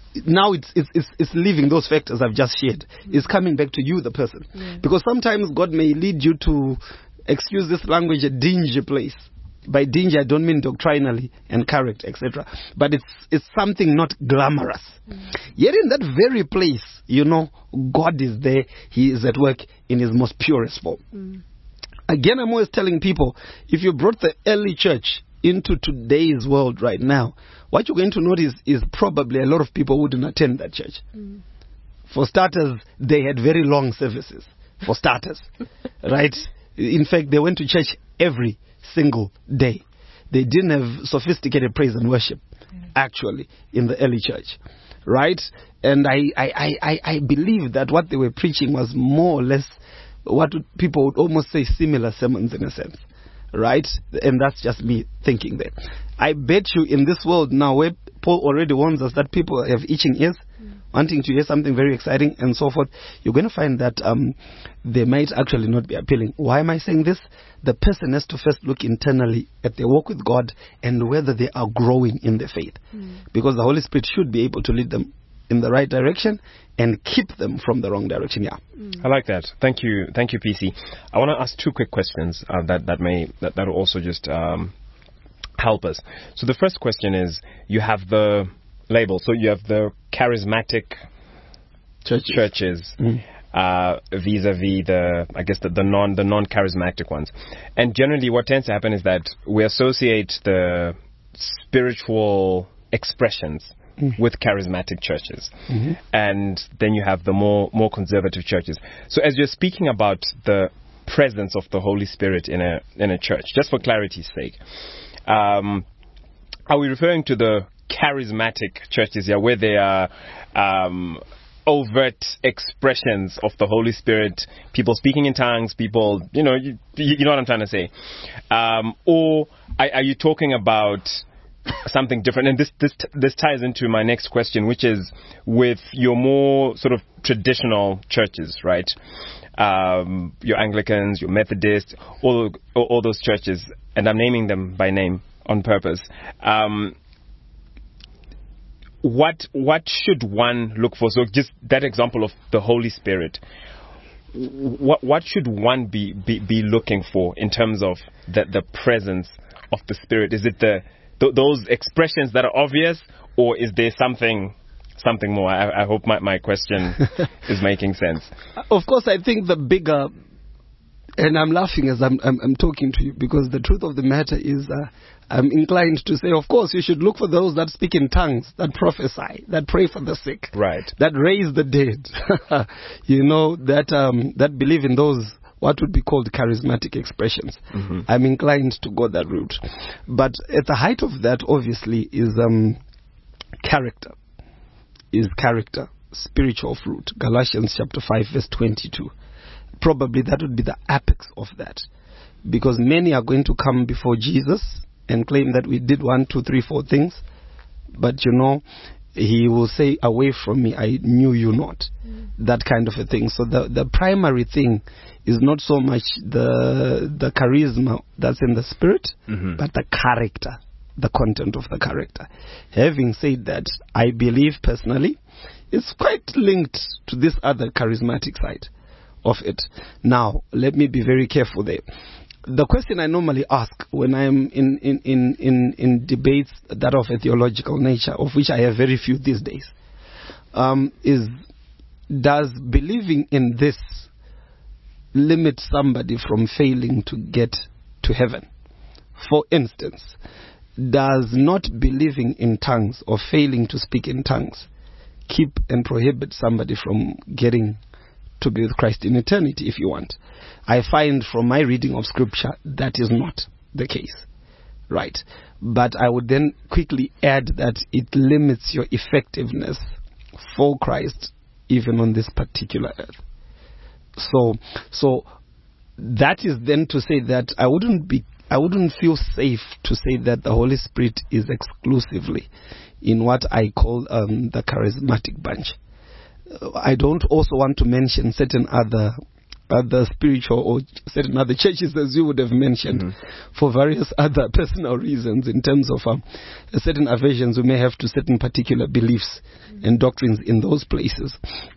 now it's, it's, it's, it's leaving those factors I've just shared. Mm. It's coming back to you, the person. Yeah. Because sometimes God may lead you to, excuse this language, a dingy place. By dingy, I don't mean doctrinally and character, et cetera. But it's it's something not glamorous. Mm. Yet in that very place, you know, God is there. He is at work in his most purest form. Mm. Again, I'm always telling people, if you brought the early church into today's world right now, what you're going to notice is probably a lot of people wouldn't attend that church. Mm. For starters, they had very long services. For starters, right? In fact, they went to church every single day. They didn't have sophisticated praise and worship, actually, in the early church, right? And I, I, I, I believe that what they were preaching was more or less what would, people would almost say similar sermons in a sense, right? And that's just me thinking there. I bet you in this world now where Paul already warns us that people have itching ears, mm. wanting to hear something very exciting and so forth, you're going to find that um, they might actually not be appealing. Why am I saying this? The person has to first look internally at their walk with God and whether they are growing in the faith. Mm. Because the Holy Spirit should be able to lead them in the right direction and keep them from the wrong direction. Yeah, mm. I like that. Thank you, thank you, P C. I want to ask two quick questions uh, that that may that that will also just um, help us. So the first question is: you have the label, so you have the charismatic churches, churches mm. uh, vis-a-vis the, I guess the, the non the non charismatic ones, and generally what tends to happen is that we associate the spiritual expressions with charismatic churches, mm-hmm. and then you have the more more conservative churches. So as you're speaking about the presence of the Holy Spirit in a in a church, just for clarity's sake, um, are we referring to the charismatic churches here, where they are um, overt expressions of the Holy Spirit, people speaking in tongues, people, you know, you, you know what I'm trying to say, um, or are, are you talking about something different? And this this this ties into my next question, which is with your more sort of traditional churches, right? Um, your Anglicans, your Methodists, all, all all those churches, and I'm naming them by name on purpose. Um, what what should one look for? So just that example of the Holy Spirit. What what should one be be, be looking for in terms of the the presence of the Spirit? Is it the Th- those expressions that are obvious, or is there something something more? I, I hope my, my question is making sense. Of course, I think the bigger, and I'm laughing as I'm, I'm, I'm talking to you, because the truth of the matter is uh, I'm inclined to say, of course, you should look for those that speak in tongues, that prophesy, that pray for the sick, right, that raise the dead, you know, that um, that believe in those what would be called charismatic expressions. Mm-hmm. I'm inclined to go that route. But at the height of that, obviously, is um, character. Is character. Spiritual fruit. Galatians chapter five, verse twenty-two. Probably that would be the apex of that. Because many are going to come before Jesus and claim that we did one, two, three, four things. But, you know, he will say, away from me, I knew you not. Mm. That kind of a thing. So the, the primary thing is not so much the the charisma that's in the spirit, mm-hmm. but the character, the content of the character. Having said that, I believe personally it's quite linked to this other charismatic side of it. Now, let me be very careful there. The question I normally ask when I'm in, in, in, in, in debates that of a theological nature, of which I have very few these days, um, is, does believing in this limit somebody from failing to get to heaven? For instance, does not believing in tongues or failing to speak in tongues keep and prohibit somebody from getting to be with Christ in eternity, if you want? I find from my reading of Scripture that is not the case, right? But I would then quickly add that it limits your effectiveness for Christ even on this particular earth. So, so that is then to say that I wouldn't be, I wouldn't feel safe to say that the Holy Spirit is exclusively in what I call um, the charismatic bunch. I don't also want to mention certain other other spiritual or certain other churches, as you would have mentioned, mm-hmm. for various other personal reasons in terms of um, certain aversions we may have to certain particular beliefs mm-hmm. and doctrines in those places.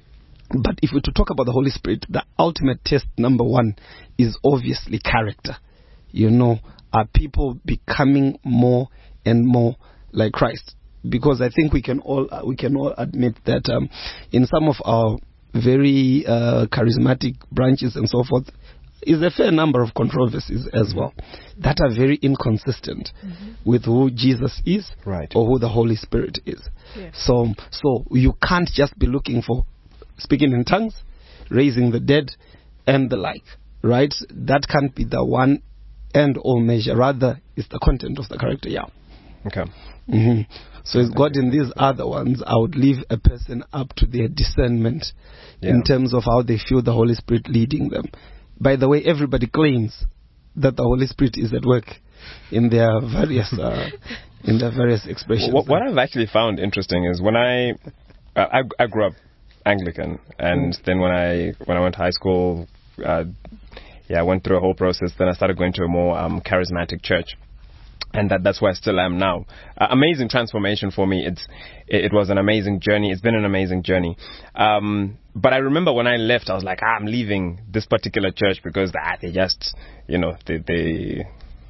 But if we're to talk about the Holy Spirit, the ultimate test, number one, is obviously character. You know, are people becoming more and more like Christ? Because I think we can all uh, we can all admit that um, in some of our very uh, charismatic branches and so forth, is a fair number of controversies as mm-hmm. well that are very inconsistent mm-hmm. with who Jesus is right. or who the Holy Spirit is. Yeah. So, so you can't just be looking for speaking in tongues, raising the dead, and the like, right? That can't be the one and all measure. Rather, it's the content of the character. Yeah. Okay. Mm-hmm. So it's God in these other ones. I would leave a person up to their discernment yeah. in terms of how they feel the Holy Spirit leading them. By the way, everybody claims that the Holy Spirit is at work in their various uh, in their various expressions. What, what I've actually found interesting is when I uh, I, I grew up Anglican, and mm. then when I when I went to high school, uh, yeah, I went through a whole process. Then I started going to a more um, charismatic church. And that, that's where I still am now. Uh, amazing transformation for me. It's it, it was an amazing journey. It's been an amazing journey. Um, but I remember when I left, I was like, ah, I'm leaving this particular church because ah, they just, you know, they they,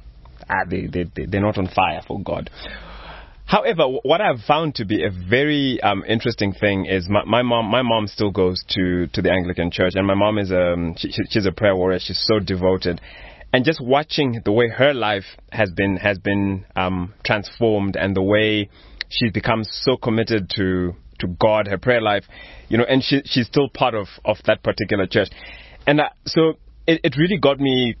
ah, they, they, they they're not on fire for God. However, what I've found to be a very um, interesting thing is my, my mom. My mom still goes to, to the Anglican church, and my mom is um she, she's a prayer warrior. She's so devoted. And just watching the way her life has been has been um, transformed, and the way she's become so committed to, to God, her prayer life, you know, and she she's still part of, of that particular church, and uh, so it, it really got me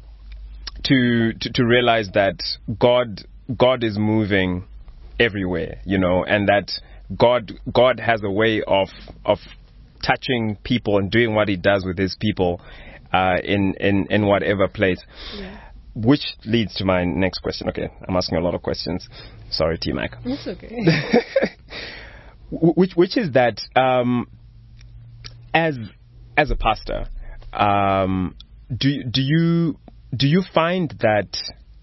to, to to realize that God God is moving everywhere, you know, and that God God has a way of of touching people and doing what He does with His people. Uh, in, in, in whatever place. Yeah. Which leads to my next question. Okay, I'm asking a lot of questions. Sorry, T-Mac. That's okay. which which is that um, as as a pastor, um, do do you do you find that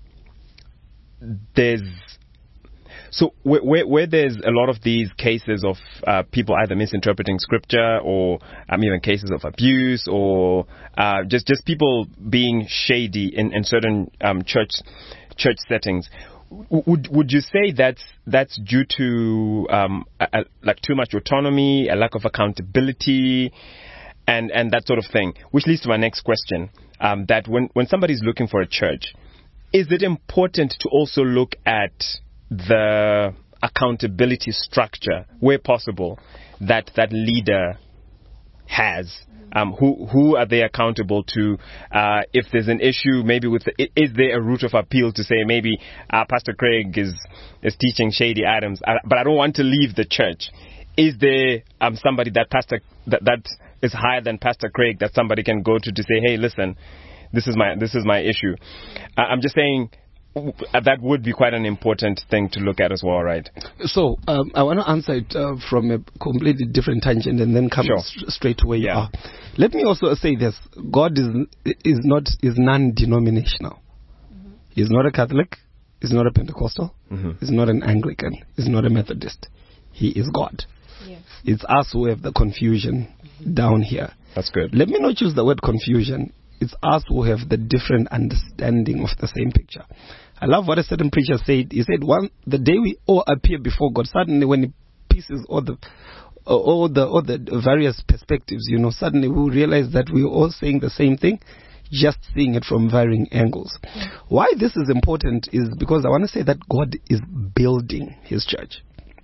there's So where, where, where there's a lot of these cases of uh, people either misinterpreting scripture, or um, even cases of abuse, or uh, just just people being shady in, in certain um, church church settings, would would you say that's that's due to um, a, a, like too much autonomy, a lack of accountability, and and that sort of thing? Which leads to my next question: um, that when when somebody's looking for a church, is it important to also look at the accountability structure, where possible, that that leader has? Um, who who are they accountable to? Uh, if there's an issue, maybe with the, is there a route of appeal to say maybe uh, Pastor Craig is is teaching shady items, uh, but I don't want to leave the church. Is there um, somebody that Pastor that, that is higher than Pastor Craig that somebody can go to to say, hey, listen, this is my this is my issue? Uh, I'm just saying. That would be quite an important thing to look at as well, right? So um, I want to answer it uh, from a completely different tangent and then come sure. st- straight to where yeah. you are. Let me also say this: God is is not is non-denominational. Mm-hmm. He's not a Catholic. He's not a Pentecostal. Mm-hmm. He's not an Anglican. He's not a Methodist. He is God. Yes. It's us who have the confusion mm-hmm. down here. That's good. Let me not use the word confusion. It's us who have the different understanding of the same picture. I love what a certain preacher said. He said, "One the day we all appear before God, suddenly when He pieces all the all the all the various perspectives, you know, suddenly we realize that we're all saying the same thing, just seeing it from varying angles." Mm-hmm. Why this is important is because I want to say that God is building His church.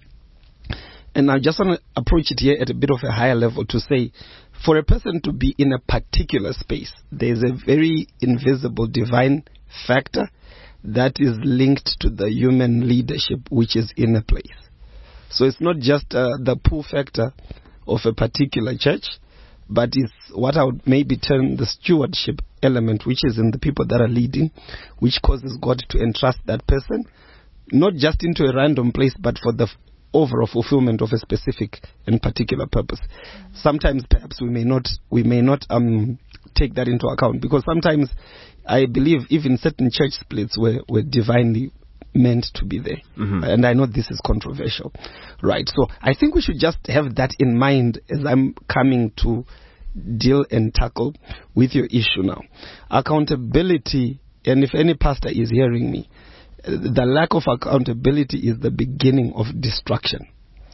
And I just want to approach it here at a bit of a higher level to say, for a person to be in a particular space, there's a very invisible divine factor that is linked to the human leadership which is in a place. So it's not just uh, the pull factor of a particular church, but it's what I would maybe term the stewardship element, which is in the people that are leading, which causes God to entrust that person, not just into a random place, but for the overall fulfillment of a specific and particular purpose. Sometimes perhaps we may not we may not um, take that into account, because sometimes I believe even certain church splits were, were divinely meant to be there. Mm-hmm. And I know this is controversial, right? So I think we should just have that in mind as I'm coming to deal and tackle with your issue now. Accountability, and if any pastor is hearing me, the lack of accountability is the beginning of destruction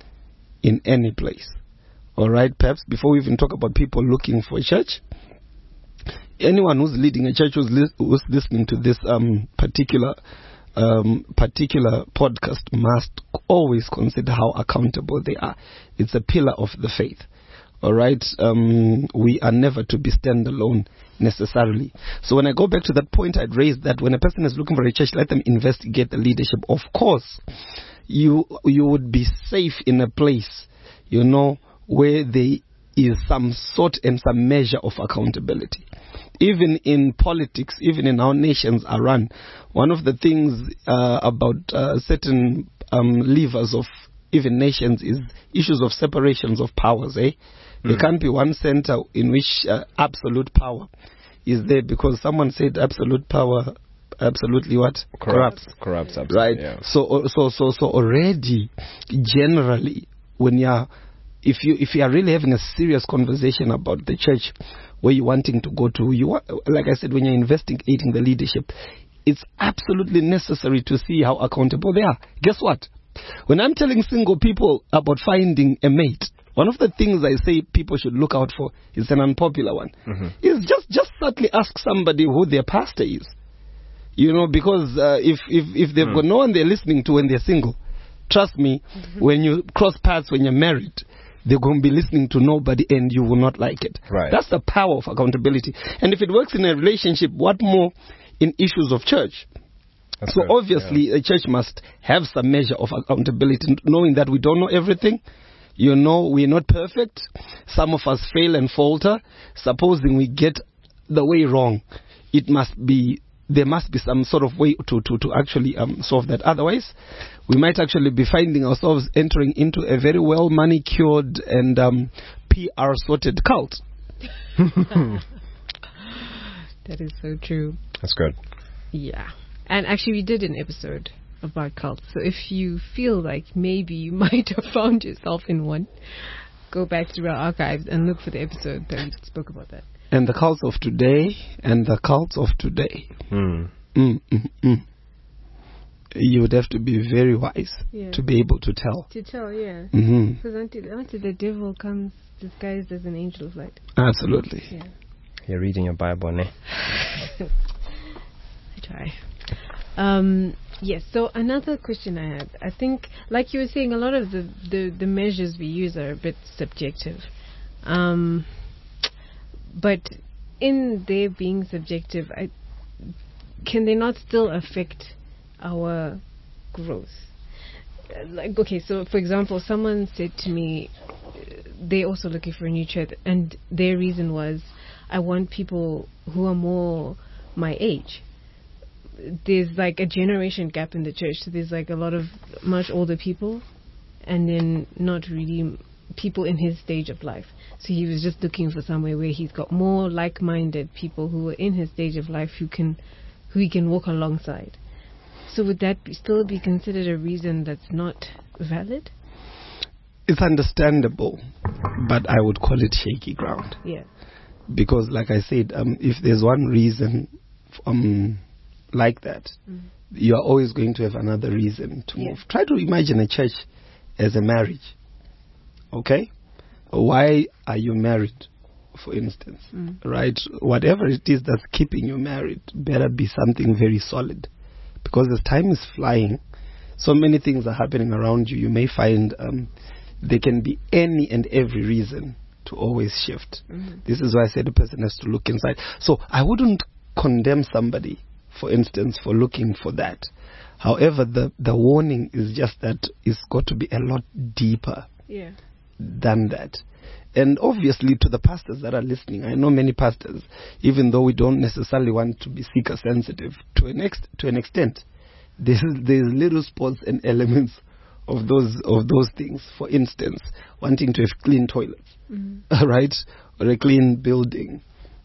in any place. All right, perhaps before we even talk about people looking for a church, anyone who's leading a church who's, li- who's listening to this um, particular um, particular podcast must always consider how accountable they are. It's a pillar of the faith. All right, um, we are never to be standalone necessarily. So when I go back to that point, I'd raised that when a person is looking for a church, let them investigate the leadership. Of course, you you would be safe in a place, you know, where there is some sort and some measure of accountability. Even in politics, even in how nations are run, one of the things uh, about uh, certain um, levers of even nations is issues of separations of powers. Eh? Mm. There can't be one center in which uh, absolute power is there, because someone said absolute power absolutely what? Corrupts. Corrupts, absolutely. Right? Yeah. So, so, so, so already, generally, when you're If you if you are really having a serious conversation about the church where you're wanting to go to, you want, like I said, when you're investigating the leadership, it's absolutely necessary to see how accountable they are. Guess what? When I'm telling single people about finding a mate, one of the things I say people should look out for is an unpopular one. Mm-hmm. Is just just subtly ask somebody who their pastor is. You know, because uh, if if if they've mm. got no one they're listening to when they're single, trust me, mm-hmm. when you cross paths when you're married, they're going to be listening to nobody and you will not like it. Right. That's the power of accountability. And if it works in a relationship, what more in issues of church? That's so good. Obviously, yeah. a church must have some measure of accountability, knowing that we don't know everything. You know, we're not perfect. Some of us fail and falter. Supposing we get the way wrong, it must be there must be some sort of way to, to, to actually um, solve that. Otherwise, we might actually be finding ourselves entering into a very well manicured and um, P R sorted cult. That is so true. That's good. Yeah. And actually, we did an episode about cults. So if you feel like maybe you might have found yourself in one, go back to our archives and look for the episode that we spoke about that. And the cults of today, and the cults of today. Mm. Mm, mm, mm. You would have to be very wise yeah. to be able to tell. To tell, yeah. Mm-hmm. Because until, until the devil comes disguised as an angel of light. Absolutely. Yeah. You're reading your Bible, ne? I try. Um, yes, so another question I had. I think, like you were saying, a lot of the, the, the measures we use are a bit subjective. Um... But in their being subjective, I, can they not still affect our growth? Like, okay, so for example, someone said to me, they're also looking for a new church, and their reason was, I want people who are more my age. There's like a generation gap in the church, so there's like a lot of much older people, and then not really people in his stage of life. So he was just looking for somewhere where he's got more like-minded people who are in his stage of life who can, who he can walk alongside. So would that be, still be considered a reason that's not valid? It's understandable, but I would call it shaky ground. Yeah. Because, like I said, um, if there's one reason um, like that, mm. you are always going to have another reason to yeah. move. Try to imagine a church as a marriage. Okay? Why are you married, for instance? Mm. Right? Whatever it is that's keeping you married better be something very solid. Because as time is flying, so many things are happening around you. You may find um, there can be any and every reason to always shift. Mm-hmm. This is why I said a person has to look inside. So I wouldn't condemn somebody, for instance, for looking for that. However, the, the warning is just that it's got to be a lot deeper. Yeah. Than that. And obviously to the pastors that are listening, I know many pastors, even though we don't necessarily want to be seeker sensitive, to an ex- to an extent, there's there's little spots and elements of those of those things. For instance, wanting to have clean toilets, mm-hmm. right, or a clean building,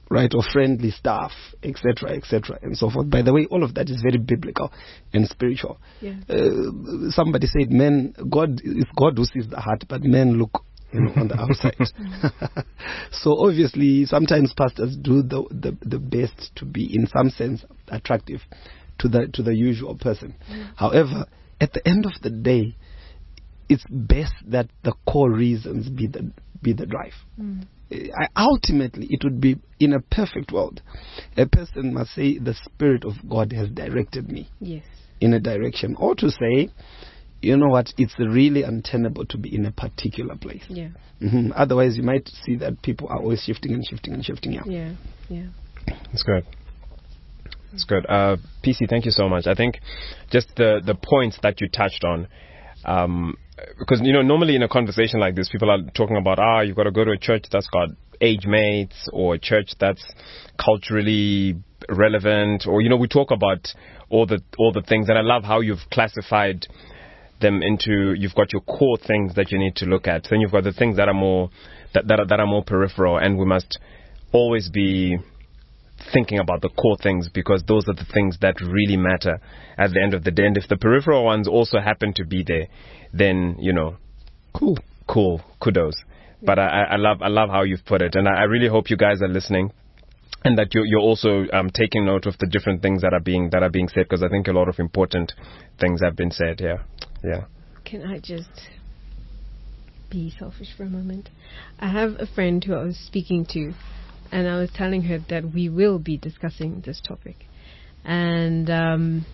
right, or friendly staff, et cetera, et cetera, and so forth. By the way, all of that is very biblical and spiritual. Yeah. Uh, somebody said, "Men, God, it's God who sees the heart, but men look, you know, on the outside." So obviously, sometimes pastors do the, the the best to be, in some sense, attractive to the to the usual person. Mm. However, at the end of the day, it's best that the core reasons be the be the drive. Mm. I, ultimately, it would be, in a perfect world, a person must say, the Spirit of God has directed me Yes. in a direction, or to say, you know what, it's really untenable to be in a particular place. Yeah. Mm-hmm. Otherwise, you might see that people are always shifting and shifting and shifting. Yeah. Yeah. Yeah. That's good. That's good. Uh, P C, thank you so much. I think just the, the points that you touched on, um, because, you know, normally in a conversation like this, people are talking about, ah, you've got to go to a church that's got age mates, or a church that's culturally relevant, or, you know, we talk about all the all the things. And I love how you've classified them into, you've got your core things that you need to look at. Then you've got the things that are more that that are, that are more peripheral, and we must always be thinking about the core things, because those are the things that really matter at the end of the day. And if the peripheral ones also happen to be there, then, you know, Cool. cool, kudos. But I, I love I love how you've put it, and I, I really hope you guys are listening, and that you're, you're also um, taking note of the different things that are being that are being said, because I think a lot of important things have been said here. Yeah. Can I just be selfish for a moment? I have a friend who I was speaking to, and I was telling her that we will be discussing this topic. And um,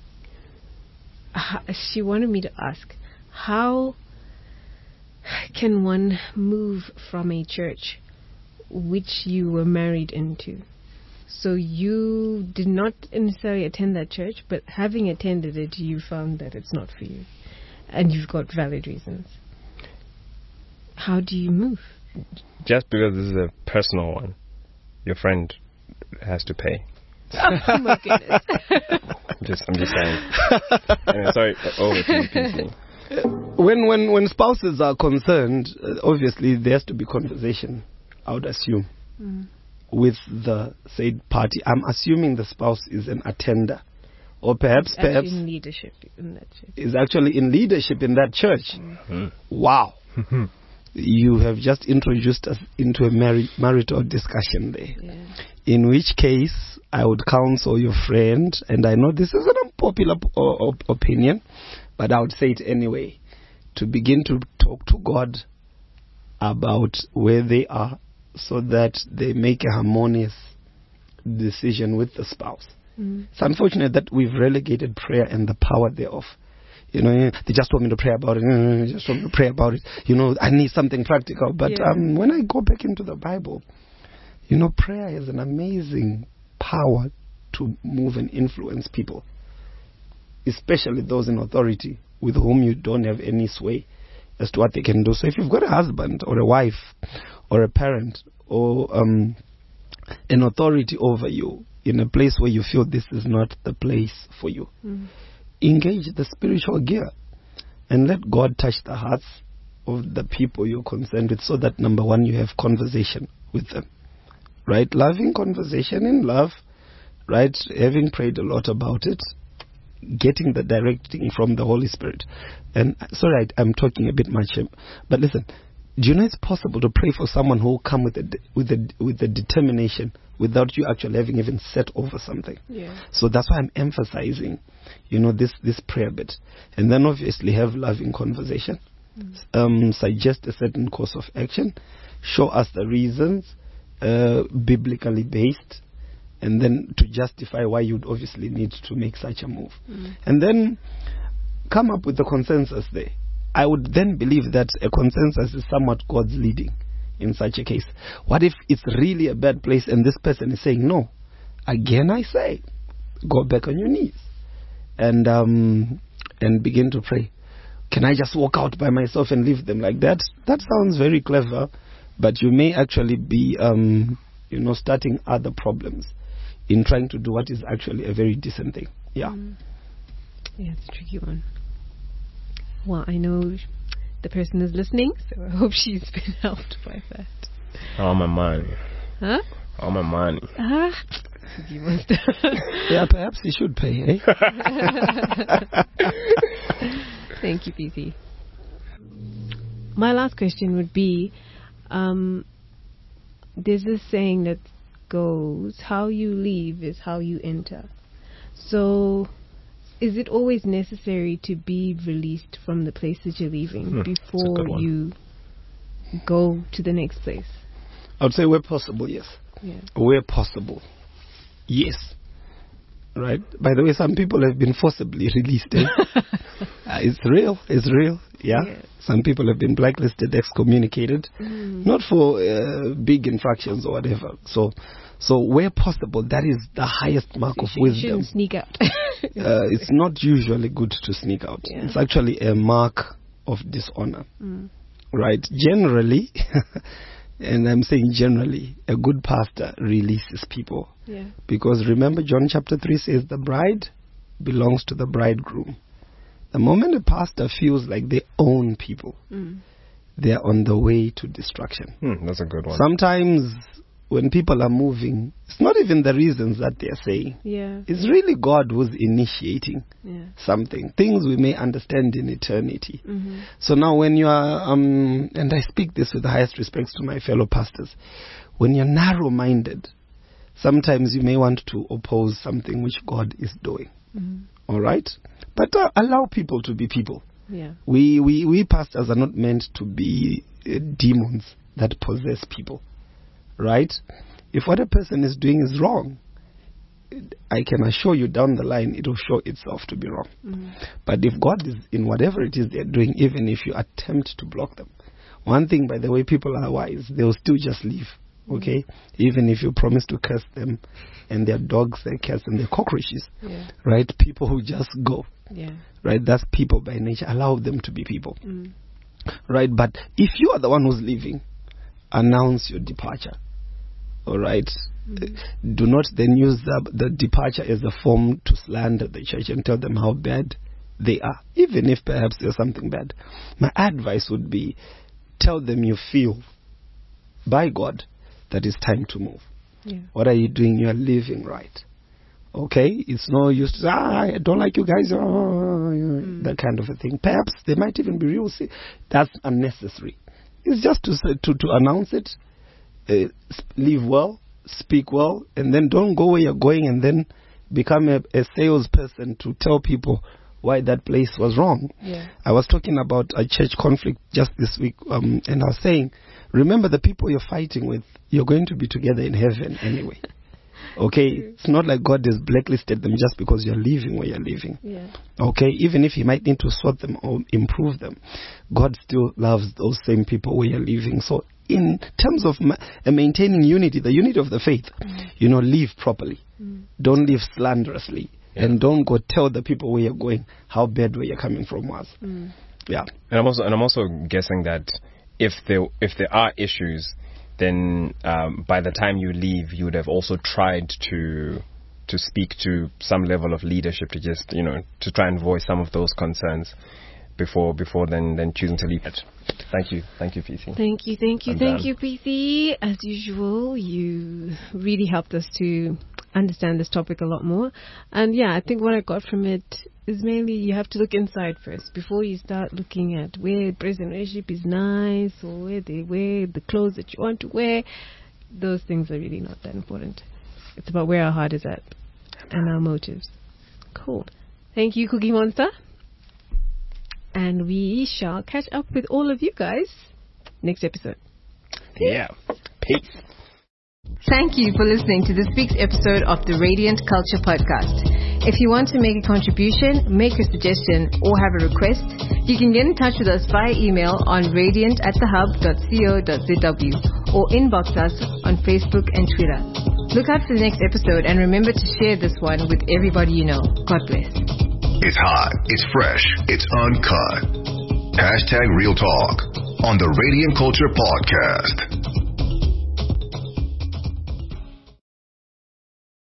h- she wanted me to ask, how can one move from a church which you were married into? So you did not necessarily attend that church, but having attended it, you found that it's not for you. And you've got valid reasons. How do you move? Just because this is a personal one, your friend has to pay. Oh my goodness. I'm just, I'm just saying. Anyway, sorry, over to you, P C. When when when spouses are concerned, uh, obviously there has to be conversation, I would assume, Mm. with the said party. I'm assuming the spouse is an attender, or perhaps Actually perhaps in leadership in that church. is actually in leadership in that church. Mm. Wow. You have just introduced us into a mari- marital discussion there. Yeah. In which case, I would counsel your friend, and I know this is an unpopular p- o- op- opinion, but I would say it anyway, to begin to talk to God about where they are, so that they make a harmonious decision with the spouse. Mm. It's unfortunate that we've relegated prayer and the power thereof. You know, they just want me to pray about it. They just want me to pray about it. You know, I need something practical. But Yeah. um, when I go back into the Bible, you know, prayer has an amazing power to move and influence people, especially those in authority with whom you don't have any sway as to what they can do. So if you've got a husband or a wife or a parent or um, an authority over you in a place where you feel this is not the place for you, Mm. engage the spiritual gear and let God touch the hearts of the people you're concerned with, so that, number one, you have conversation with them, right? Loving conversation in love, right? Having prayed a lot about it, getting the directing from the Holy Spirit. And sorry, I, I'm talking a bit much, um, but listen, do you know it's possible to pray for someone who will come with a, de- with a, with a determination without you actually having even set over something? Yeah. So that's why I'm emphasizing, you know, this, this prayer bit. And then obviously have loving conversation. Mm. Um, suggest a certain course of action. Show us the reasons, uh, biblically based. And then to justify why you'd obviously need to make such a move. Mm. And then come up with the consensus there. I would then believe that a consensus is somewhat God's leading in such a case. What if it's really a bad place and this person is saying no? Again, I say, go back on your knees and um, and begin to pray. Can I just walk out by myself and leave them like that? That sounds very clever, but you may actually be, um, you know, starting other problems in trying to do what is actually a very decent thing. Yeah. Mm. Yeah, it's a tricky one. Well, I know the person is listening, so I hope she's been helped by that. Oh, my man. Huh? All my money. Ah, you must. Yeah, perhaps he should pay, eh? Thank you, P C. My last question would be, um, there's this saying that goes, how you leave is how you enter. So, is it always necessary to be released from the place that you're leaving Hmm, before you go to the next place? I would say where possible, yes. Yeah. Where possible, yes. Right? By the way, some people have been forcibly released. Eh? uh, it's real. It's real. Yeah. Yeah. Some people have been blacklisted, excommunicated, Mm. not for uh, big infractions or whatever. So, so where possible, that is the highest mark So of you wisdom. shouldn't sneak out. Uh, it's not usually good to sneak out. Yeah. It's actually a mark of dishonor. Mm. Right? Generally, and I'm saying generally, a good pastor releases people. Yeah. Because remember, John chapter three says the bride belongs to the bridegroom. The moment a pastor feels like they own people, Mm. they are on the way to destruction. Hmm, that's a good one. Sometimes when people are moving, it's not even the reasons that they are saying. Yeah. It's really God who's initiating Yeah. something, things we may understand in eternity. Mm-hmm. So now when you are, um, and I speak this with the highest respects to my fellow pastors, when you're narrow-minded, sometimes you may want to oppose something which God is doing. Mm-hmm. All right? But uh, allow people to be people. Yeah. We, we, we pastors are not meant to be uh, demons that possess people. Right? If what a person is doing is wrong, I can assure you down the line it will show itself to be wrong. Mm-hmm. But if God is in whatever it is they're doing, even if you attempt to block them, one thing, by the way, people are wise, they will still just leave. Okay? Mm-hmm. Even if you promise to curse them and their dogs, their cats, and their cockroaches. Yeah. Right? People who just go. Yeah. Right? That's people by nature. Allow them to be people. Mm. Right? But if you are the one who's leaving, announce your departure. All right? Mm-hmm. Do not then use the, the departure as a form to slander the church and tell them how bad they are, even if perhaps there's something bad. My advice would be, tell them you feel, by God, that it's time to move. Yeah. What are you doing? You are living right. Okay? It's no use to say, ah, I don't like you guys, oh, mm. that kind of a thing. Perhaps they might even be real. That's unnecessary. It's just to, to, to announce it, uh, live well, speak well, and then don't go where you're going and then become a, a salesperson to tell people why that place was wrong. Yeah. I was talking about a church conflict just this week, um, and I was saying, remember the people you're fighting with, you're going to be together in heaven anyway. Okay? It's not like God has blacklisted them just because you're leaving where you're living. Yeah. Okay? Even if He might need to sort them or improve them, God still loves those same people where you're living. So in terms of ma- uh, maintaining unity, the unity of the faith, mm. you know, live properly. Mm. Don't live slanderously. Yeah. And don't go tell the people where you're going how bad where you're coming from was. Mm. Yeah. And I'm also and I'm also guessing that if there if there are issues, then um, by the time you leave, you would have also tried to to speak to some level of leadership to just you know to try and voice some of those concerns before before then then choosing to leave it. Thank you, thank you, P C. Thank you, thank you, I'm thank done. you, P C. As usual, you really helped us to understand this topic a lot more. And yeah, I think what I got from it is mainly you have to look inside first before you start looking at where present relationship is nice or where they wear the clothes that you want to wear. Those things are really not that important. It's about where our heart is at and our motives. Cool. Thank you, Cookie Monster. And we shall catch up with all of you guys next episode. Yeah. Peace. Thank you for listening to this week's episode of the Radiant Culture Podcast. If you want to make a contribution, make a suggestion, or have a request, you can get in touch with us via email on radiant at the hub dot co dot z w or inbox us on Facebook and Twitter. Look out for the next episode and remember to share this one with everybody you know. God bless. It's hot, it's fresh, it's uncut. Hashtag Real Talk on the Radiant Culture Podcast.